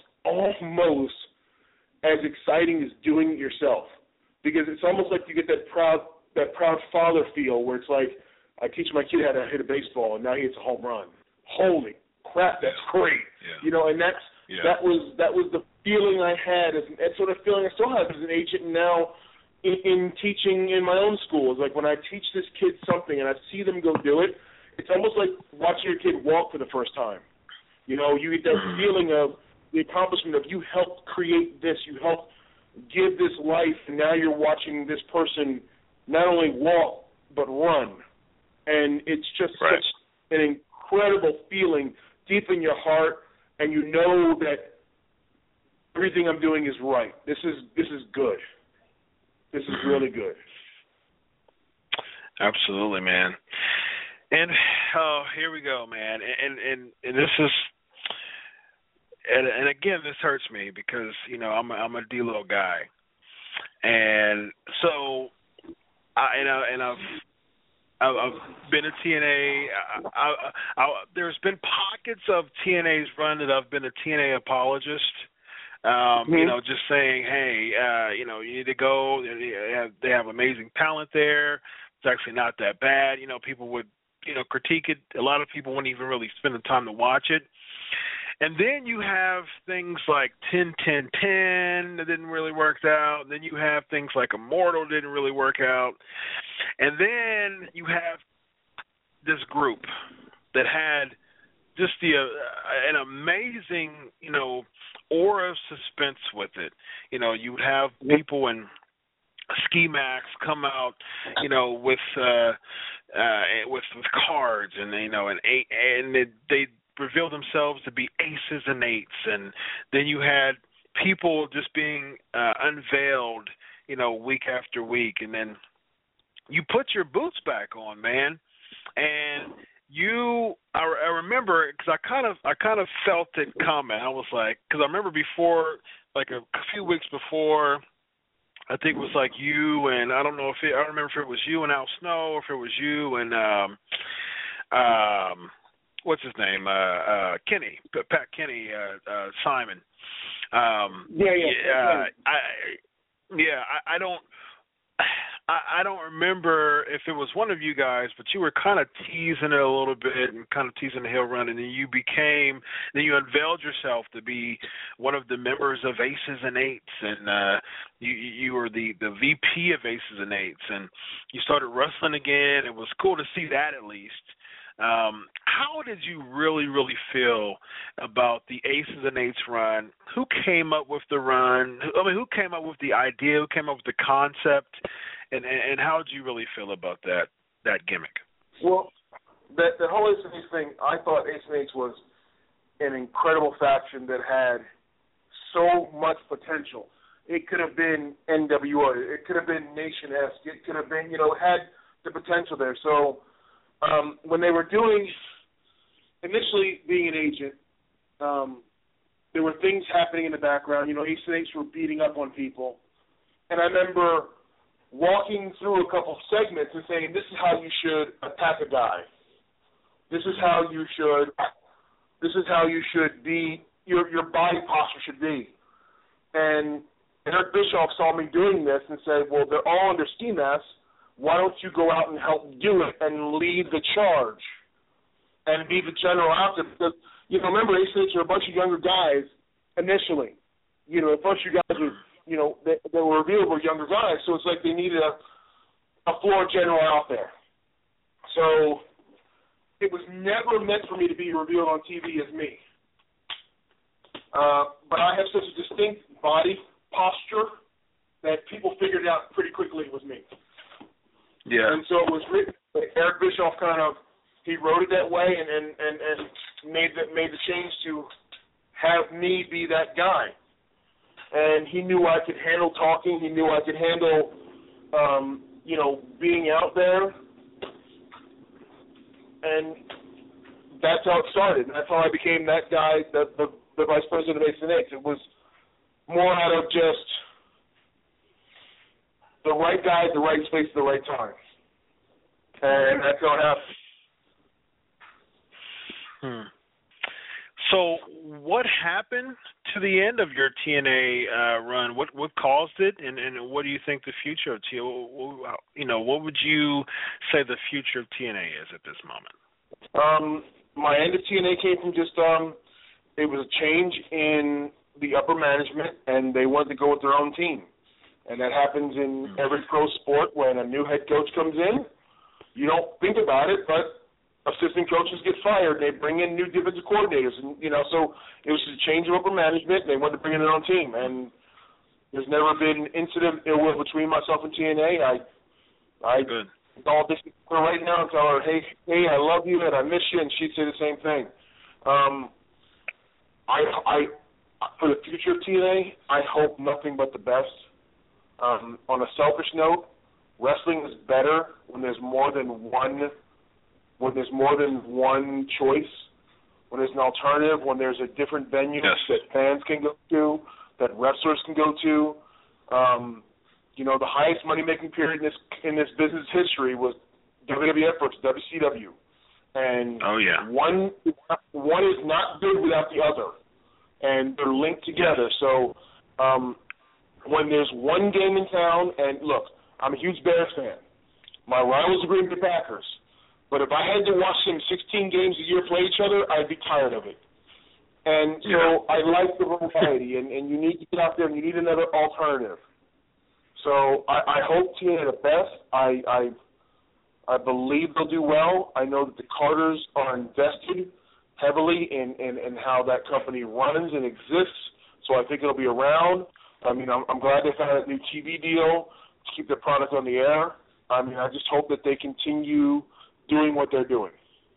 as exciting as doing it yourself, because it's almost like you get that proud father feel where it's like, I teach my kid how to hit a baseball and now he hits a home run. Holy crap, that's great. Yeah. And that was the feeling I had, that sort of feeling I still have as an agent now in teaching in my own schools. Like when I teach this kid something and I see them go do it, it's almost like watching your kid walk for the first time. You get that feeling of the accomplishment of you helped create this, you helped give this life, and now you're watching this person not only walk but run. And it's just such an incredible feeling deep in your heart, and you know that everything I'm doing is right. This is good. This is really good. Absolutely, man. And here we go, man. And this is, and again, this hurts me because I'm a D-Lo guy, and so I've I've been a TNA. There's been pockets of TNA's run that I've been a TNA apologist. You know, just saying, hey, you know, you need to go. They have amazing talent there. It's actually not that bad. You know, people would, you know, critique it. A lot of people wouldn't even really spend the time to watch it. And then you have things like 10-10-10 that didn't really work out. Then you have things like Immortal didn't really work out. And then you have this group that had just an amazing, you know, aura of suspense with it. You know, you would have people in ski max come out, you know, with cards, and you know, and they reveal themselves to be aces and eights, and then you had people just being unveiled, you know, week after week, and then you put your boots back on, man, and I remember, because I kind of felt it coming. I was like, because I remember before, like a few weeks before, I think it was like you and I don't remember if it was you and Al Snow or if it was you and what's his name? Kenny, Pat Kenny, Simon. I don't remember if it was one of you guys, but you were kind of teasing it a little bit and kind of teasing the Hill Run, and then you unveiled yourself to be one of the members of Aces and Eights, and you were the VP of Aces and Eights, and you started wrestling again. It was cool to see that at least. How did you really, really feel about the Aces and Eights run? Who came up with the run? I mean, who came up with the idea? Who came up with the concept? And how did you really feel about that gimmick? Well, the whole Aces and Eights thing, I thought Aces and Eights was an incredible faction that had so much potential. It could have been NWO. It could have been Nation-esque. It could have been, you know, had the potential there. So when they were initially being an agent, there were things happening in the background. You know, Aces and Eights were beating up on people. And I remember walking through a couple of segments and saying, this is how you should attack a guy. This is how you should be, your body posture should be. And Eric Bischoff saw me doing this and said, well, they're all under ski masks. Why don't you go out and help do it and lead the charge and be the general out there? Because, you know, remember, Aces and Eights are a bunch of younger guys initially. You know, a bunch of guys were, you know, they were revealed were younger guys, so it's like they needed a floor general out there. So it was never meant for me to be revealed on TV as me. But I have such a distinct body posture that people figured out pretty quickly it was me. Yeah. And so it was written. Eric Bischoff he wrote it that way and made the change to have me be that guy. And he knew I could handle talking. He knew I could handle, you know, being out there. And that's how it started. That's how I became that guy, the vice president of Aces and Eights. It was more out of just the right guy at the right space at the right time. And that's how it happened. So what happened to the end of your TNA run? What caused it, and what do you think the future of TNA, you know, what would you say the future of TNA is at this moment? My end of TNA came from just, it was a change in the upper management, and they wanted to go with their own team. And that happens in every pro sport when a new head coach comes in. You don't think about it, but assistant coaches get fired. They bring in new defensive coordinators, and you know, so it was a change of upper management. And they wanted to bring in their own team, and there's never been an incident ill will between myself and TNA. I call this her right now and tell her, hey, I love you and I miss you, and she'd say the same thing. I for the future of TNA, I hope nothing but the best. On a selfish note, wrestling is better when there's more than one choice, when there's an alternative, when there's a different venue that fans can go to, that wrestlers can go to. You know, the highest money-making period in this business history was WWF versus WCW. And one is not good without the other, and they're linked together. So when there's one game in town, and look, I'm a huge Bears fan. My rivals are Green Bay Packers. But if I had to watch them 16 games a year play each other, I'd be tired of it. And so I like the variety, and you need to get out there and you need another alternative. So I hope TNA the best. I believe they'll do well. I know that the Carters are invested heavily in how that company runs and exists, so I think it'll be around. I mean, I'm glad they found a new TV deal to keep their product on the air. I mean, I just hope that they continue doing what they're doing.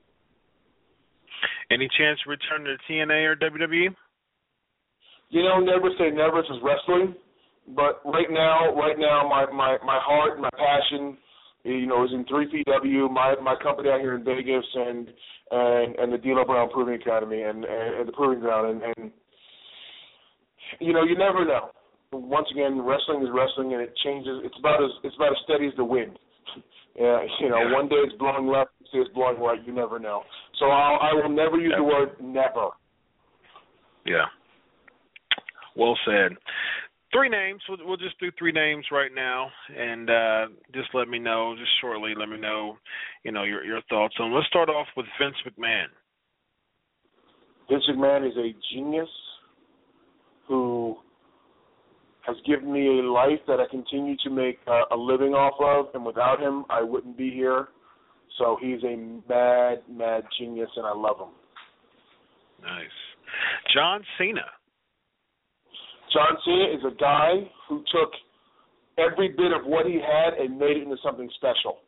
Any chance to return to TNA or WWE? You know, never say never. This is wrestling. But right now, my heart and my passion, you know, is in 3PW, my company out here in Vegas, and the D'Lo Brown Proving Academy and the Proving Ground, and you know, you never know. Once again, wrestling is wrestling, and it changes. It's about as steady as the wind. You know, one day it's blowing left, next day it's blowing right. You never know. So I will never use the word never. Yeah. Well said. 3 names. We'll just do 3 names right now, and just let me know, just shortly, let me know, you know, your thoughts on. Let's start off with Vince McMahon. Vince McMahon is a genius who has given me a life that I continue to make a living off of, and without him, I wouldn't be here. So he's a mad, mad genius, and I love him. Nice. John Cena. John Cena is a guy who took every bit of what he had and made it into something special.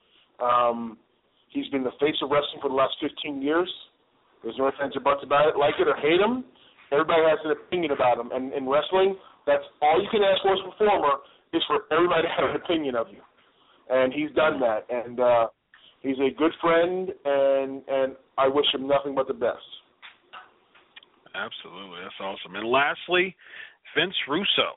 He's been the face of wrestling for the last 15 years. There's no ifs or buts about it. Like it or hate him, everybody has an opinion about him. And in wrestling, that's all you can ask for as a performer is for everybody to have an opinion of you. And he's done that. And he's a good friend, and I wish him nothing but the best. Absolutely. That's awesome. And lastly, Vince Russo.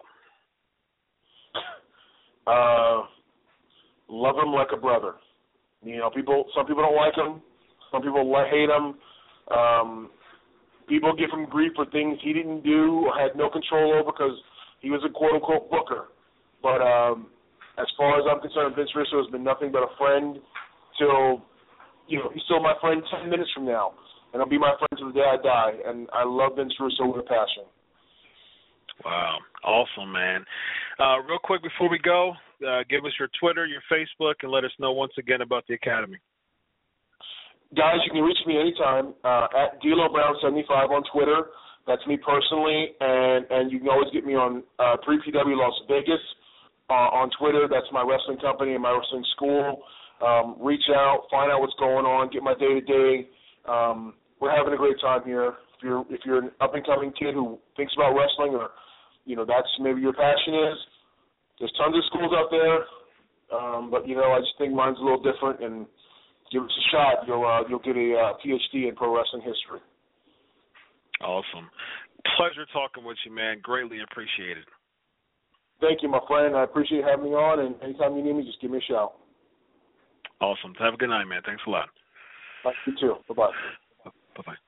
Love him like a brother. You know, some people don't like him. Some people hate him. People give him grief for things he didn't do or had no control over because he was a quote-unquote booker. But as far as I'm concerned, Vince Russo has been nothing but a friend till, you know, he's still my friend 10 minutes from now. And he'll be my friend till the day I die. And I love Vince Russo with a passion. Wow. Awesome, man. Real quick before we go, give us your Twitter, your Facebook, and let us know once again about the Academy. Guys, you can reach me anytime at D'Lo Brown 75 on Twitter. That's me personally. And you can always get me on 3PW Las Vegas on Twitter. That's my wrestling company and my wrestling school. Reach out, find out what's going on, get my day-to-day. We're having a great time here. If you're an up-and-coming kid who thinks about wrestling, or you know that's maybe your passion is, there's tons of schools out there. But you know, I just think mine's a little different. And give us a shot. You'll get a PhD in pro wrestling history. Awesome. Pleasure talking with you, man. Greatly appreciated. Thank you, my friend. I appreciate having me on. And anytime you need me, just give me a shout. Awesome. Have a good night, man. Thanks a lot. You too. Bye-bye. Bye-bye.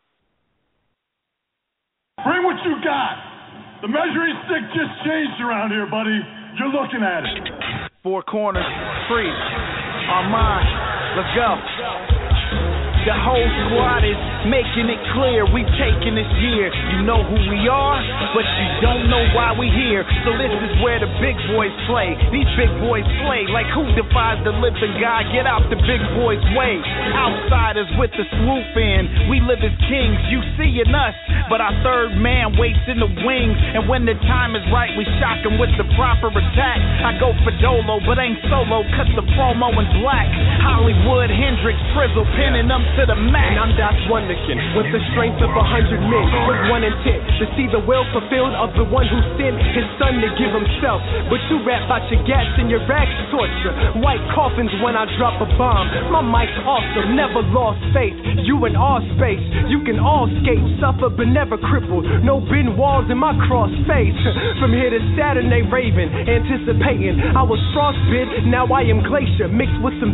Bring what you got. The measuring stick just changed around here, buddy. You're looking at it. 4 corners, free. Armand, let's go. The whole squad is making it clear we taking this year. You know who we are, but you don't know why we here. So this is where the big boys play. These big boys play like who defies the living God? Get out the big boys' way. Outsiders with the swoop in. We live as kings, you seeing us, but our third man waits in the wings. And when the time is right, we shock him with the proper attack. I go for Dolo, but ain't solo, cause the promo is black. Hollywood, Hendrix, Frizzle, pinning them to the max. And I'm Das Wonderkin, with the strength of 100 men, with 1 intent, to see the will fulfilled of the one who sent his son to give himself. But you rap about your gas and your rags torture. White coffins when I drop a bomb. My mic's awesome, never lost faith. You in all space, you can all skate, suffer but never crippled. No bin walls in my cross face. From here to Saturday Raven, anticipating. I was frostbit, now I am Glacier, mixed with some Vader.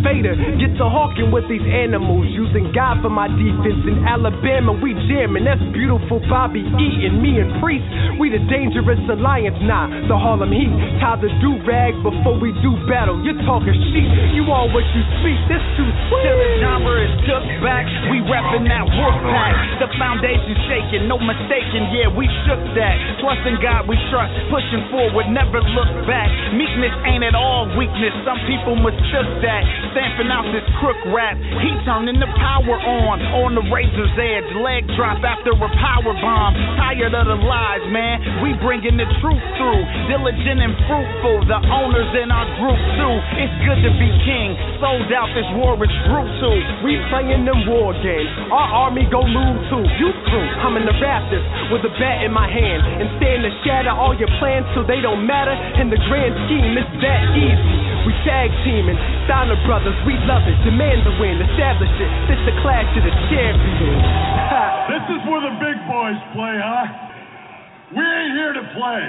Get to hawking with these animals, using God for my defense. In Alabama, we jamming. That's beautiful, Bobby Eaton. Me and Priest, we the dangerous alliance. Nah, the Harlem Heat. Tie the do-rag before we do battle. You're talking shit. You all what you speak. This too sweet. Till the genre is took back, we reppin' that wolf pack. The foundation shaking, no mistaking. Yeah, we shook that. Trust in God, we trust. Pushing forward, never look back. Meekness ain't at all weakness. Some people mistook that. Stamping out this crook rap. He turning the power on the razor's edge. Leg drop after a power bomb. Tired of the lies, man. We bringing the truth through. Diligent and fruitful. The owners in our group too. It's good to be king. Sold out, this war is brutal. We playing them war games. Our army go lose too. You through. I'm in the rafters with a bat in my hand and stand to shatter all your plans so they don't matter. In the grand scheme, it's that easy. We tag teaming, Steiner Brothers, we love it. Demand the win, establish it. This the clash of the champions. This is where the big boys play, huh? We ain't here to play.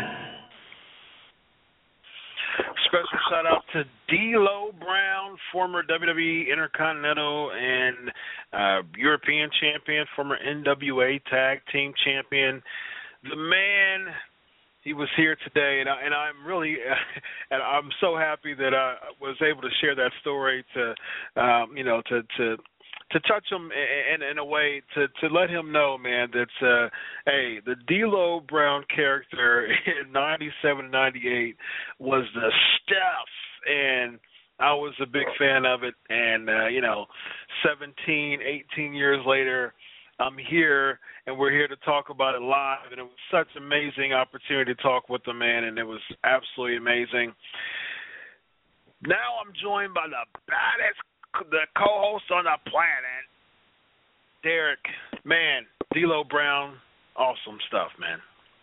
Special shout out to D'Lo Brown, former WWE Intercontinental and European champion, former NWA Tag Team champion. The man, he was here today, and I'm really, and I'm so happy that I was able to share that story to touch him in a way to let him know, man, that hey, the D'Lo Brown character in '97, '98 was the stuff, and I was a big fan of it. And 17, 18 years later, I'm here, and we're here to talk about it live, and it was such an amazing opportunity to talk with the man, and it was absolutely amazing. Now I'm joined by the co-host on the planet, Derek. Man, D'Lo Brown, awesome stuff, man.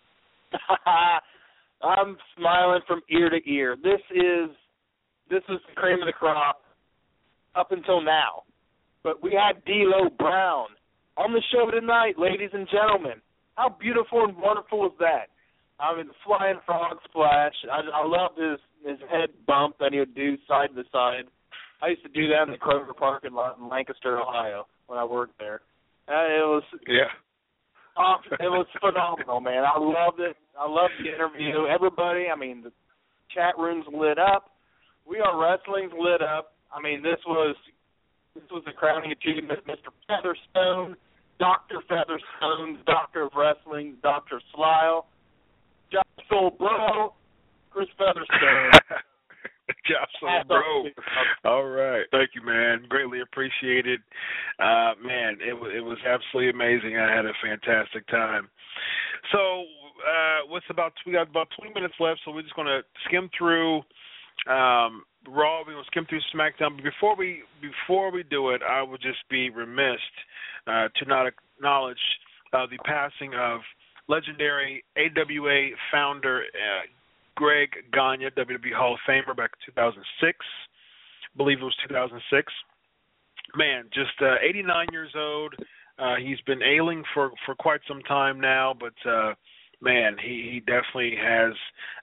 I'm smiling from ear to ear. This is the cream of the crop up until now. But we had D'Lo Brown on the show tonight, ladies and gentlemen. How beautiful and wonderful is that? I mean, the flying frog splash. I loved his head bump that he would do side to side. I used to do that in the Kroger parking lot in Lancaster, Ohio, when I worked there. It was phenomenal, man. I loved it. I loved the interview. Everybody, I mean, the chat room's lit up. We Are Wrestling's lit up. I mean, this was the crowning achievement. Mr. Featherstone, Dr. Featherstone, Doctor of Wrestling, Dr. Slyle, Josh Soul Bro, Chris Featherstone. Josh Soul Bro. All right. Thank you, man. Greatly appreciated. Man, it was absolutely amazing. I had a fantastic time. So we got about 20 minutes left, so we're just going to skim through Raw. We're going to skim through SmackDown. But before we do it, I would just be remiss to not acknowledge the passing of legendary AWA founder Greg Gagne, WWE Hall of Famer, back in 2006. I believe it was 2006. Man, just 89 years old. He's been ailing for quite some time now, but man, he definitely has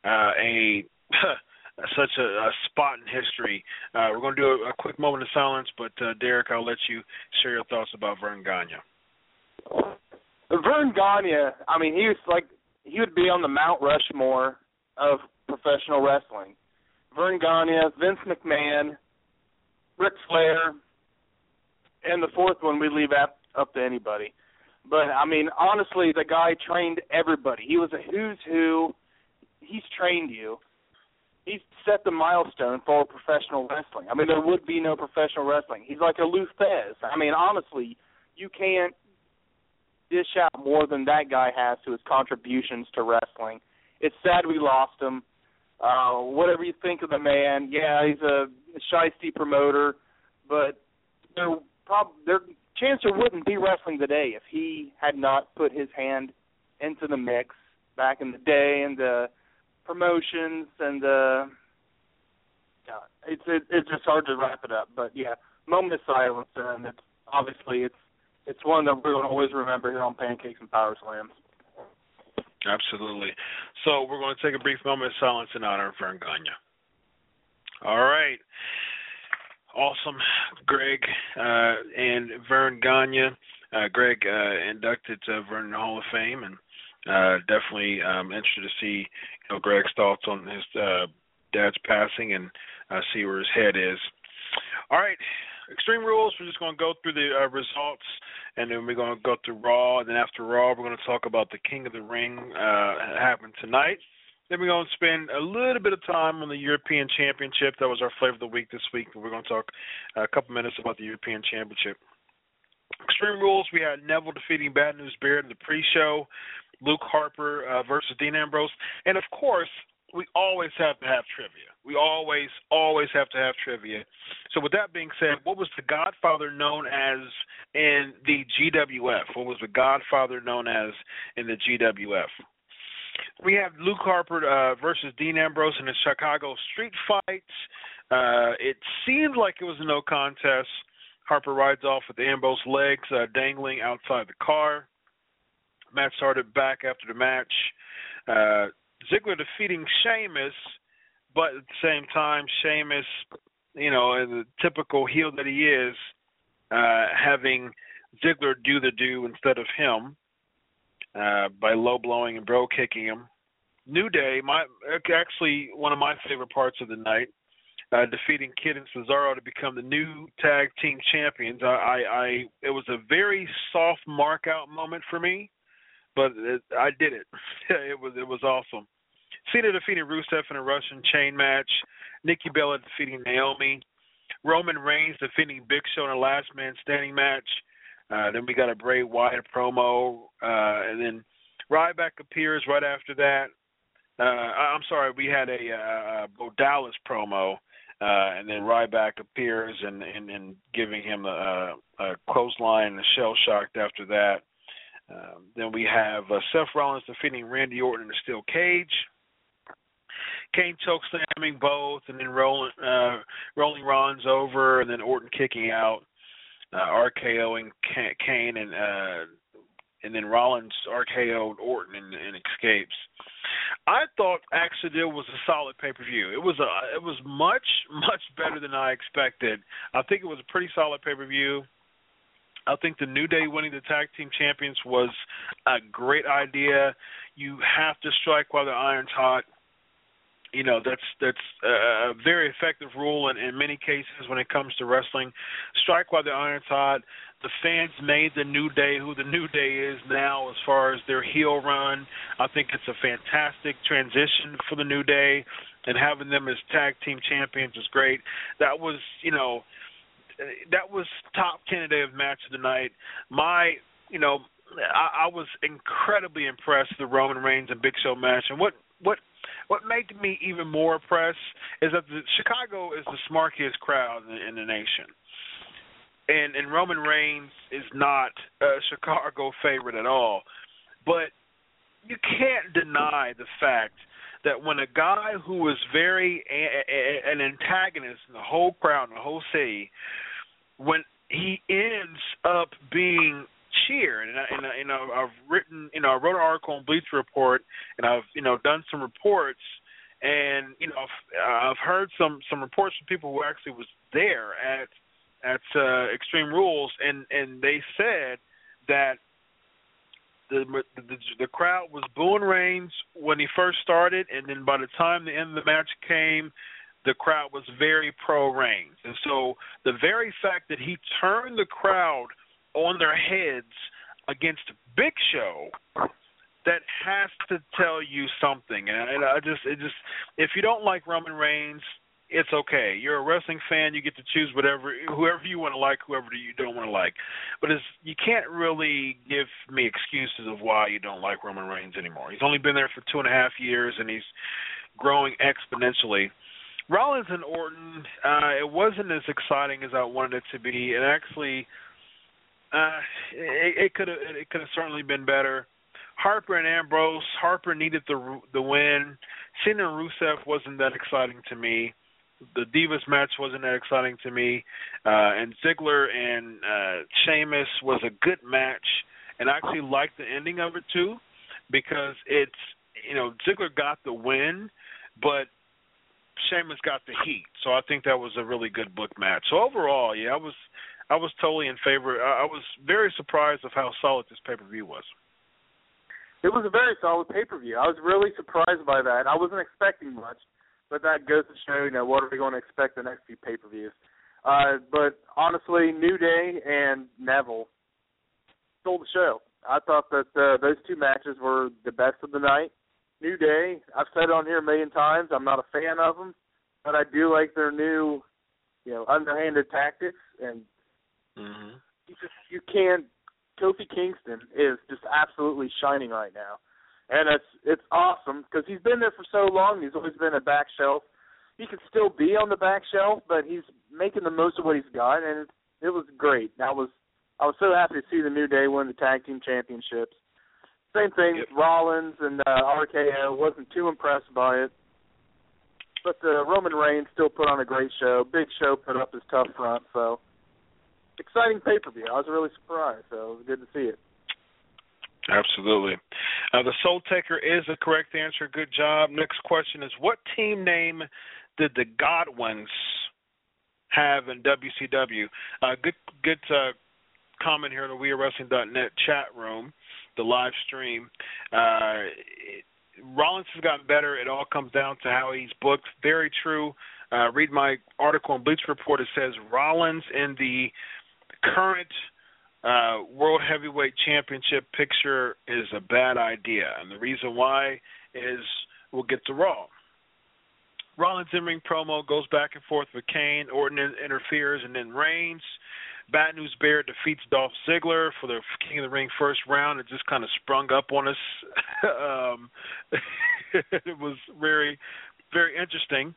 such a spot in history. We're going to do a quick moment of silence, but Derek, I'll let you share your thoughts about Verne Gagne. Verne Gagne, I mean, he would be on the Mount Rushmore of professional wrestling. Verne Gagne, Vince McMahon, Ric Flair, and the fourth one we leave up to anybody. But, I mean, honestly, the guy trained everybody. He was a who's who. He's trained you. He's set the milestone for professional wrestling. I mean, there would be no professional wrestling. He's like a Lou Thesz. I mean, honestly, you can't dish out more than that guy has to his contributions to wrestling. It's sad we lost him. Whatever you think of the man, yeah, he's a shiesty promoter, but there wouldn't be wrestling today if he had not put his hand into the mix back in the day and the promotions and it's just hard to wrap it up. But yeah, moment of silence, and it's one that we're going to always remember here on Pancakes and Power Slams. Absolutely. So we're going to take a brief moment of silence in honor of Verne Gagne. All right. Awesome, Greg and Vern Gagne. Greg inducted to Vernon Hall of Fame, and definitely interested to see Greg's thoughts on his dad's passing and see where his head is. All right, Extreme Rules. We're just going to go through the results, and then we're going to go through Raw, and then after Raw, we're going to talk about the King of the Ring happened tonight. Then we're going to spend a little bit of time on the European Championship. That was our flavor of the week this week. We're going to talk a couple minutes about the European Championship. Extreme Rules, we had Neville defeating Bad News Beard in the pre-show, Luke Harper versus Dean Ambrose. And, of course, we always have to have trivia. We always have to have trivia. So with that being said, what was the Godfather known as in the GWF? What was the Godfather known as in the GWF? We have Luke Harper versus Dean Ambrose in the Chicago Street Fight. It seemed like it was a no contest. Harper rides off with Ambrose legs dangling outside the car. Match started back after the match. Ziggler defeating Sheamus, but at the same time, Sheamus, the typical heel that he is, having Ziggler do the do instead of him. By low-blowing and bro-kicking him. New Day, actually one of my favorite parts of the night, defeating Kid and Cesaro to become the new tag team champions. It was a very soft mark-out moment for me, but I did it. It was awesome. Cena defeating Rusev in a Russian chain match. Nikki Bella defeating Naomi. Roman Reigns defeating Big Show in a last man standing match. Then we got a Bray Wyatt promo, and then Ryback appears right after that. I'm sorry, we had a Bo Dallas promo, and then Ryback appears and giving him a clothesline and a shell shocked after that. Then we have Seth Rollins defeating Randy Orton in a steel cage. Kane chokeslamming both, and then rolling Rollins over, and then Orton kicking out. RKOing Kane and then Rollins RKO'd Orton and escapes. I thought actually there was a solid pay-per-view. It was much better than I expected. I think it was a pretty solid pay-per-view. I think the New Day winning the tag team champions was a great idea. You have to strike while the iron's hot. That's a very effective rule in many cases when it comes to wrestling. Strike while the iron's hot. The fans made the New Day who the New Day is now as far as their heel run. I think it's a fantastic transition for the New Day, and having them as tag team champions is great. That was, top candidate of match of the night. I was incredibly impressed with the Roman Reigns and Big Show match, and what made me even more impressed is that Chicago is the smarkiest crowd in the nation. And Roman Reigns is not a Chicago favorite at all. But you can't deny the fact that when a guy who is an antagonist in the whole crowd, in the whole city, when he ends up being cheered, and I've written, I wrote an article on Bleacher Report, and I've done some reports, and I've heard some reports from people who actually was there at Extreme Rules, and they said that the crowd was booing Reigns when he first started, and then by the time the end of the match came, the crowd was very pro Reigns, and so the very fact that he turned the crowd on their heads against Big Show, that has to tell you something. And if you don't like Roman Reigns, it's okay. You're a wrestling fan. You get to choose whoever you want to like, whoever you don't want to like. But you can't really give me excuses of why you don't like Roman Reigns anymore. He's only been there for 2.5 years, and he's growing exponentially. Rollins and Orton, it wasn't as exciting as I wanted it to be. And actually, it could have certainly been better. Harper and Ambrose. Harper needed the win. Cena and Rusev wasn't that exciting to me. The Divas match wasn't that exciting to me. And Ziggler and Sheamus was a good match, and I actually liked the ending of it too, because it's Ziggler got the win, but Sheamus got the heat, so I think that was a really good book match. So overall, yeah, I was totally in favor. I was very surprised of how solid this pay-per-view was. It was a very solid pay-per-view. I was really surprised by that. I wasn't expecting much, but that goes to show, what are we going to expect the next few pay-per-views. But honestly, New Day and Neville stole the show. I thought that those two matches were the best of the night. New Day, I've said it on here a million times, I'm not a fan of them, but I do like their new, underhanded tactics. And you can't. Kofi Kingston is just absolutely shining right now, and it's awesome because he's been there for so long. He's always been a back shelf. He could still be on the back shelf, but he's making the most of what he's got, and it was great. I was so happy to see the New Day win the tag team championships. Same thing with Rollins and RKO. Wasn't too impressed by it, but Roman Reigns still put on a great show. Big Show put up his tough front, so. Exciting pay-per-view. I was really surprised, so it was good to see it. Absolutely. The Soul Taker is the correct answer. Good job. Next question is, what team name did the Godwins have in WCW? Good comment here in the WeAreWrestling.net chat room, the live stream. Rollins has gotten better. It all comes down to how he's booked. Very true. Read my article on Bleacher Report. It says Rollins in the current World Heavyweight Championship picture is a bad idea. And the reason why is we'll get to Raw. Rollins in-ring promo goes back and forth with Kane. Orton interferes, and then Reigns. Bad News Bear defeats Dolph Ziggler for the King of the Ring first round. It just kind of sprung up on us. It was very, very interesting.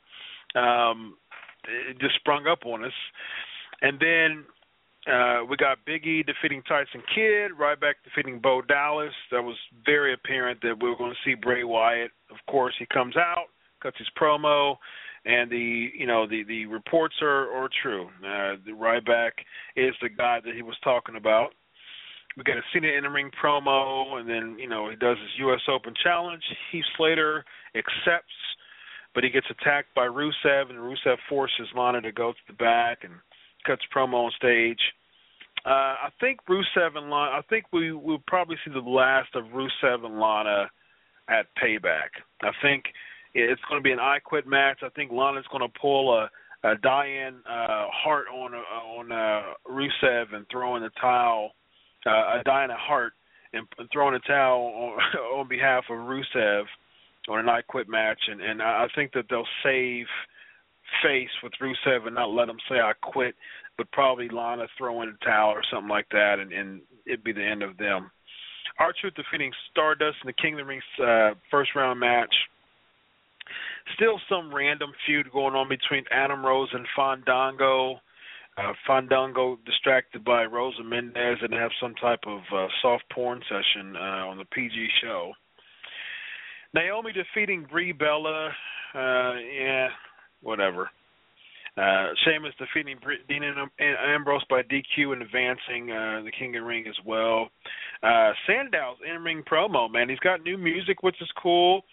It just sprung up on us. And then we got Big E defeating Tyson Kidd, Ryback defeating Bo Dallas. That was very apparent that we were going to see Bray Wyatt. Of course, he comes out, cuts his promo, and the reports are true. The Ryback is the guy that he was talking about. We got a Cena in-ring promo, and then he does his U.S. Open challenge. Heath Slater accepts, but he gets attacked by Rusev, and Rusev forces Lana to go to the back and cuts promo on stage. I think Rusev and Lana. I think we will probably see the last of Rusev and Lana at Payback. I think it's going to be an I Quit match. I think Lana's going to pull a Diane Hart on Rusev and throw in the towel. A Diana Hart and throwing a towel on behalf of Rusev on an I Quit match, and I think that they'll save face with Rusev and not let him say I quit, but probably Lana throw in a towel or something like that, and it'd be the end of them. R-Truth defeating Stardust in the King of the Ring first round match. Still some random feud going on between Adam Rose and Fandango. Fandango distracted by Rosa Mendez and have some type of soft porn session on the PG show. Naomi defeating Brie Bella. Whatever. Sheamus defeating Dean Ambrose by DQ and advancing the King of the Ring as well. Sandow's in-ring promo, man. He's got new music, which is cool.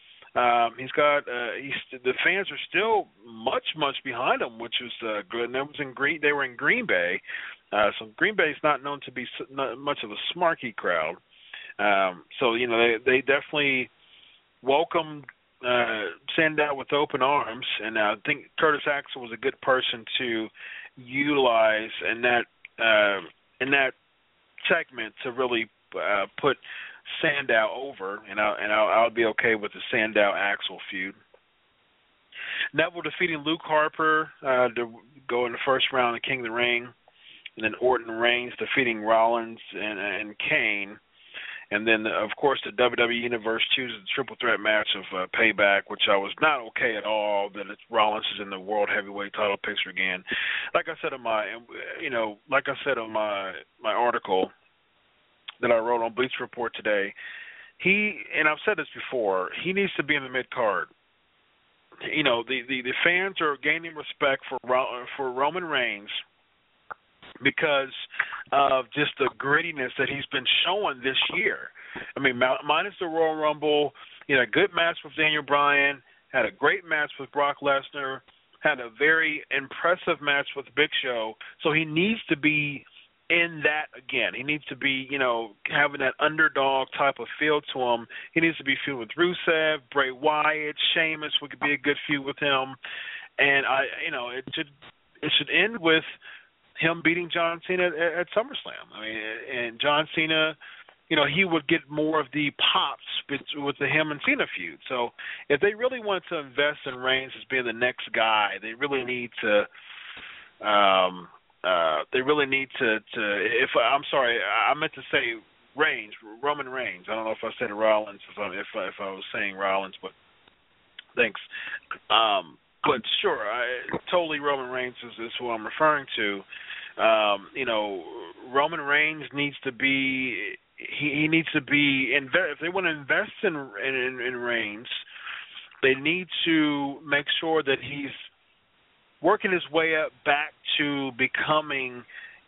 The fans are still much behind him, which was good. And they were in Green Bay, so Green Bay is not known to be not much of a smarky crowd. So they definitely welcomed Sandow with open arms, and I think Curtis Axel was a good person to utilize in that segment to really put Sandow over, and I'll be okay with the Sandow-Axel feud. Neville defeating Luke Harper to go in the first round of King of the Ring, and then Orton Reigns defeating Rollins and Kane. And then, of course, the WWE Universe chooses the triple threat match of Payback, which I was not okay at all. That Rollins is in the World Heavyweight title picture again. Like I said in my article that I wrote on Bleacher Report today, and I've said this before, he needs to be in the mid card. The fans are gaining respect for Roman Reigns because of just the grittiness that he's been showing this year. I mean, minus the Royal Rumble, good match with Daniel Bryan, had a great match with Brock Lesnar, had a very impressive match with Big Show, so he needs to be in that again. He needs to be, having that underdog type of feel to him. He needs to be feud with Rusev, Bray Wyatt, Sheamus would be a good feud with him. And it should end with him beating John Cena at SummerSlam. I mean, and John Cena, he would get more of the pops with the him and Cena feud. So if they really want to invest in Reigns as being the next guy, they really need to. I'm sorry, I meant to say Reigns, Roman Reigns. I don't know if I said Rollins, if I was saying Rollins, but thanks. But sure, totally Roman Reigns is who I'm referring to. Roman Reigns needs to be. He needs to be. If they want to invest in Reigns, they need to make sure that he's working his way up back to becoming,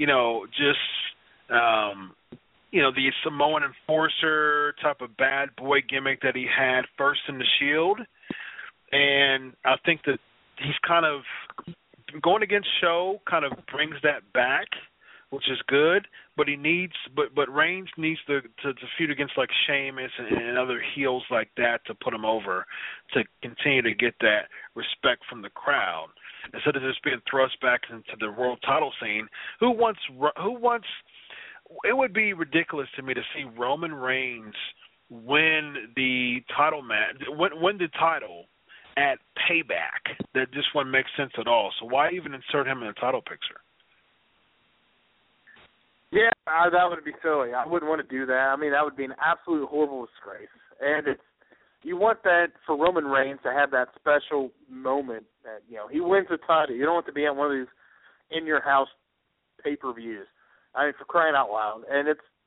the Samoan enforcer type of bad boy gimmick that he had first in the Shield. And I think that he's kind of going against Show kind of brings that back, which is good. But but Reigns needs to feud against like Sheamus and other heels like that to put him over, to continue to get that respect from the crowd, instead of just being thrust back into the world title scene. Who wants? It would be ridiculous to me to see Roman Reigns win the title match, win the title at Payback. That just wouldn't make sense at all. So why even insert him in the title picture? Yeah, that would be silly. I wouldn't want to do that. I mean, that would be an absolute horrible disgrace. And you want that for Roman Reigns to have that special moment that, he wins the title. You don't want to be at one of these in-your-house pay-per-views. I mean, for crying out loud. And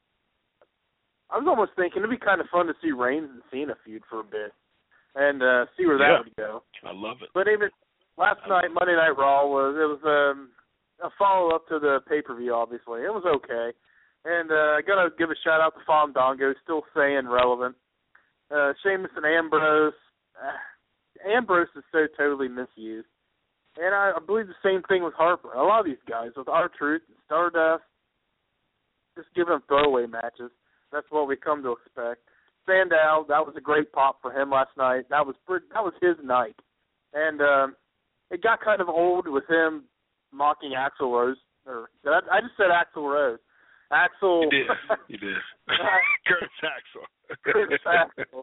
I was almost thinking it'd be kind of fun to see Reigns and Cena feud for a bit and see where that would go. I love it. But even last night, Monday Night Raw, was a follow-up to the pay-per-view, obviously. It was okay. And I got to give a shout-out to Fandango, still staying relevant. Sheamus and Ambrose. Ambrose is so totally misused. And I believe the same thing with Harper. A lot of these guys, with R-Truth and Stardust, just give them throwaway matches. That's what we come to expect. Sandow, that was a great pop for him last night. That was his night. And it got kind of old with him mocking Axl Rose. I just said Axl Rose. Axl. You did. Curtis Axel. Curtis Axel.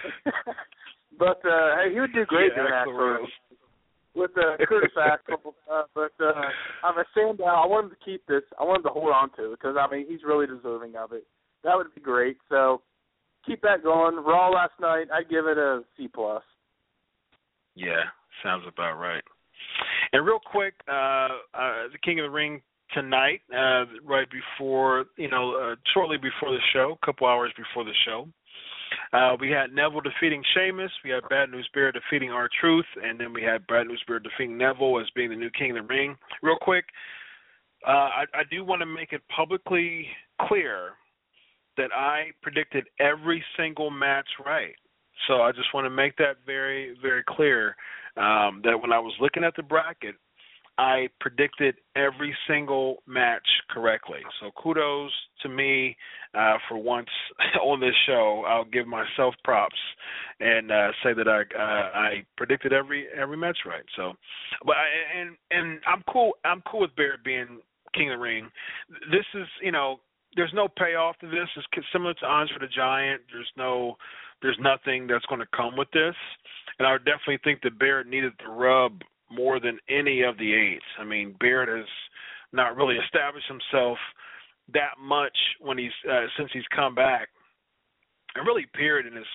But hey, he would do great doing Axl Rose with Curtis Axel. But I'm a Sandow. I wanted to keep this. I wanted to hold on to it because he's really deserving of it. That would be great. So keep that going. Raw last night, I'd give it a C+. Yeah, sounds about right. And real quick, the King of the Ring tonight, right before, shortly before the show, a couple hours before the show, we had Neville defeating Sheamus, we had Bad News Bear defeating R-Truth, and then we had Bad News Bear defeating Neville as being the new King of the Ring. Real quick, I do want to make it publicly clear that I predicted every single match right. So I just want to make that very, very clear, that when I was looking at the bracket, I predicted every single match correctly. So kudos to me for once on this show. I'll give myself props and say that I predicted every match right. So, but and I'm cool. I'm cool with Barrett being King of the Ring. This is, there's no payoff to this. It's similar to Andre the Giant. There's nothing that's going to come with this. And I would definitely think that Barrett needed the rub more than any of the eights. I mean, Barrett has not really established himself that much when since he's come back, and really period in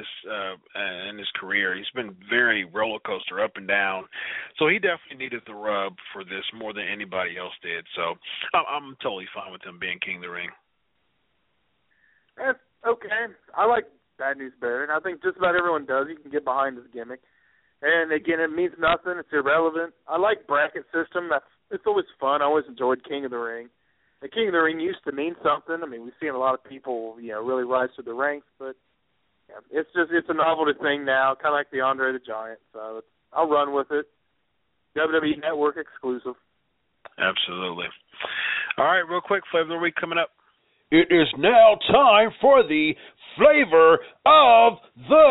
his career. He's been very roller coaster, up and down. So he definitely needed the rub for this more than anybody else did. So I'm totally fine with him being King of the Ring. That's okay. I like Bad News Bear, and I think just about everyone does. You can get behind his gimmick. And again, it means nothing. It's irrelevant. I like bracket system. It's always fun. I always enjoyed King of the Ring. The King of the Ring used to mean something. I mean, we've seen a lot of people, really rise to the ranks, but it's a novelty thing now, kind of like the Andre the Giant. So I'll run with it. WWE Network exclusive. Absolutely. All right, real quick, Flavor of the Week coming up. It is now time for the Flavor of the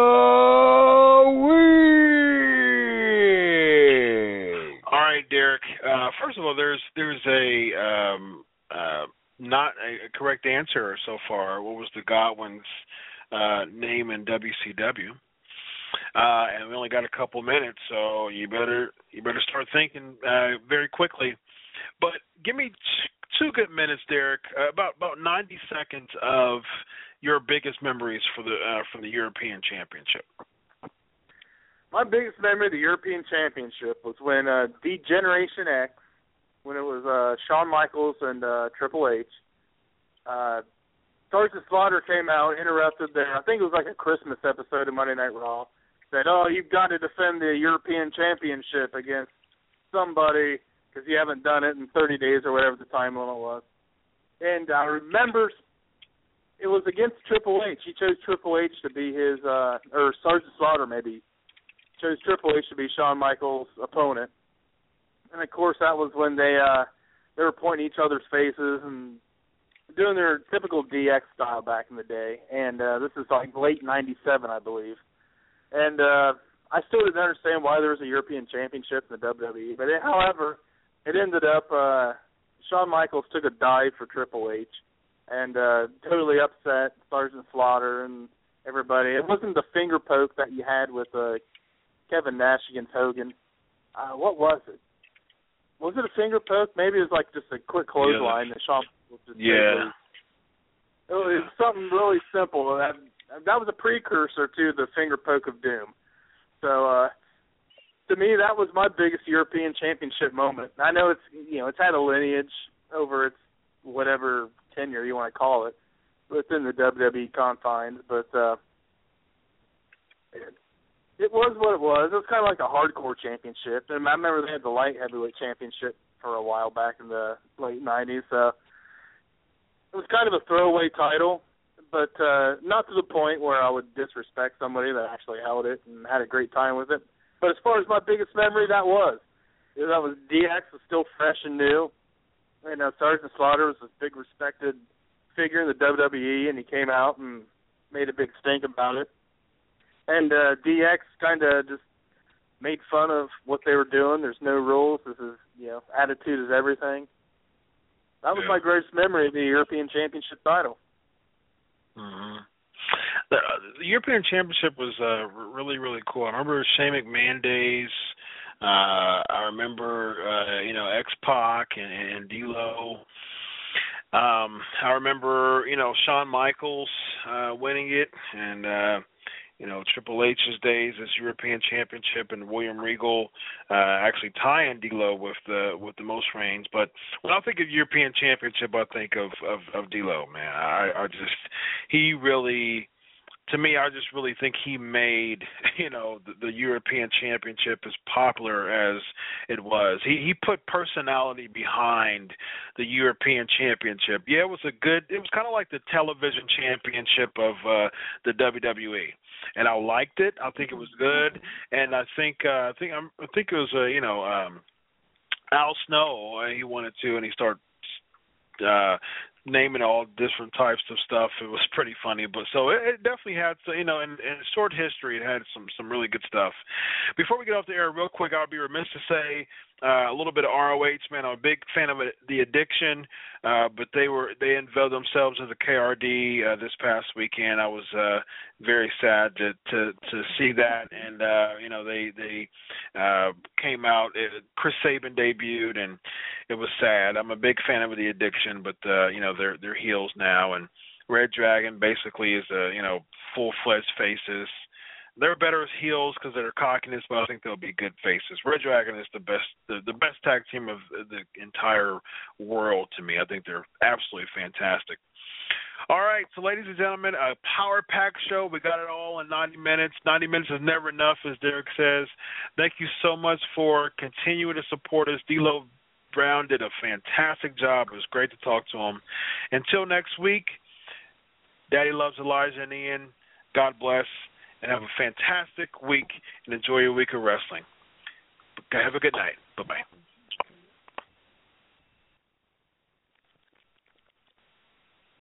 Week. All right, Derek. First of all, there's a not a correct answer so far. What was the Godwin's name in WCW? And we only got a couple minutes, so you better start thinking very quickly. But give me two good minutes, Derek. About 90 seconds of your biggest memories for from the European Championship. My biggest memory of the European Championship was when D-Generation X, when it was Shawn Michaels and Triple H. Sergeant Slaughter came out, interrupted there. I think it was like a Christmas episode of Monday Night Raw. Said, you've got to defend the European Championship against somebody because you haven't done it in 30 days or whatever the time limit was. And I remember it was against Triple H. He chose Triple H to be his, or Sergeant Slaughter maybe, chose Triple H to be Shawn Michaels' opponent. And, of course, that was when they were pointing each other's faces and doing their typical DX style back in the day. And this is like late 97, I believe. And I still didn't understand why there was a European Championship in the WWE. But, however, it ended up Shawn Michaels took a dive for Triple H and totally upset Sergeant Slaughter and everybody. It wasn't the finger poke that you had with Kevin Nash against Hogan. What was it? Was it a finger poke? Maybe it was like just a quick clothesline that Shawn Michaels just did. It was something really simple. That was a precursor to the finger poke of doom. So to me, that was my biggest European Championship moment. I know it's had a lineage over its whatever tenure you want to call it within the WWE confines, but it was what it was. It was kind of like a hardcore championship. And I remember they had the light heavyweight championship for a while back in the late 90s. So it was kind of a throwaway title, but not to the point where I would disrespect somebody that actually held it and had a great time with it. But as far as my biggest memory, that was DX was still fresh and new. And Sergeant Slaughter was a big respected figure in the WWE, and he came out and made a big stink about it. And DX kind of just made fun of what they were doing. There's no rules. This is, attitude is everything. That was my greatest memory of the European Championship title. Mm-hmm. The European Championship was really, really cool. I remember Shane McMahon days. I remember, X-Pac and D-Lo. I remember, Shawn Michaels winning it, and Triple H's days as European Championship, and William Regal actually tying D-Lo with the most reigns. But when I think of European Championship, I think of D-Lo, man. He really, to me, I just really think he made, the European Championship as popular as it was. He put personality behind the European Championship. Yeah, it was kind of like the television championship of the WWE. And I liked it. I think it was good. And I think it was Al Snow. He wanted to, and he started naming all different types of stuff. It was pretty funny, but so it definitely had, in short history, it had some really good stuff. Before we get off the air, real quick, I'll be remiss to say a little bit of ROH. Man, I'm a big fan of The Addiction, but they unveiled themselves as a KRD this past weekend. I was very sad to see that, and they came out. Chris Sabin debuted, and it was sad. I'm a big fan of The Addiction, but they're heels now, and Red Dragon basically is full-fledged faces. They're better as heels because of their cockiness, but I think they'll be good faces. Red Dragon is the best tag team of the entire world to me. I think they're absolutely fantastic. All right, so ladies and gentlemen, a power-packed show. We got it all in 90 minutes. 90 minutes is never enough, as Derek says. Thank you so much for continuing to support us. D'Lo Brown did a fantastic job. It was great to talk to him. Until next week, Daddy loves Elijah and Ian. God bless, and have a fantastic week, and enjoy your week of wrestling. Have a good night. Bye-bye.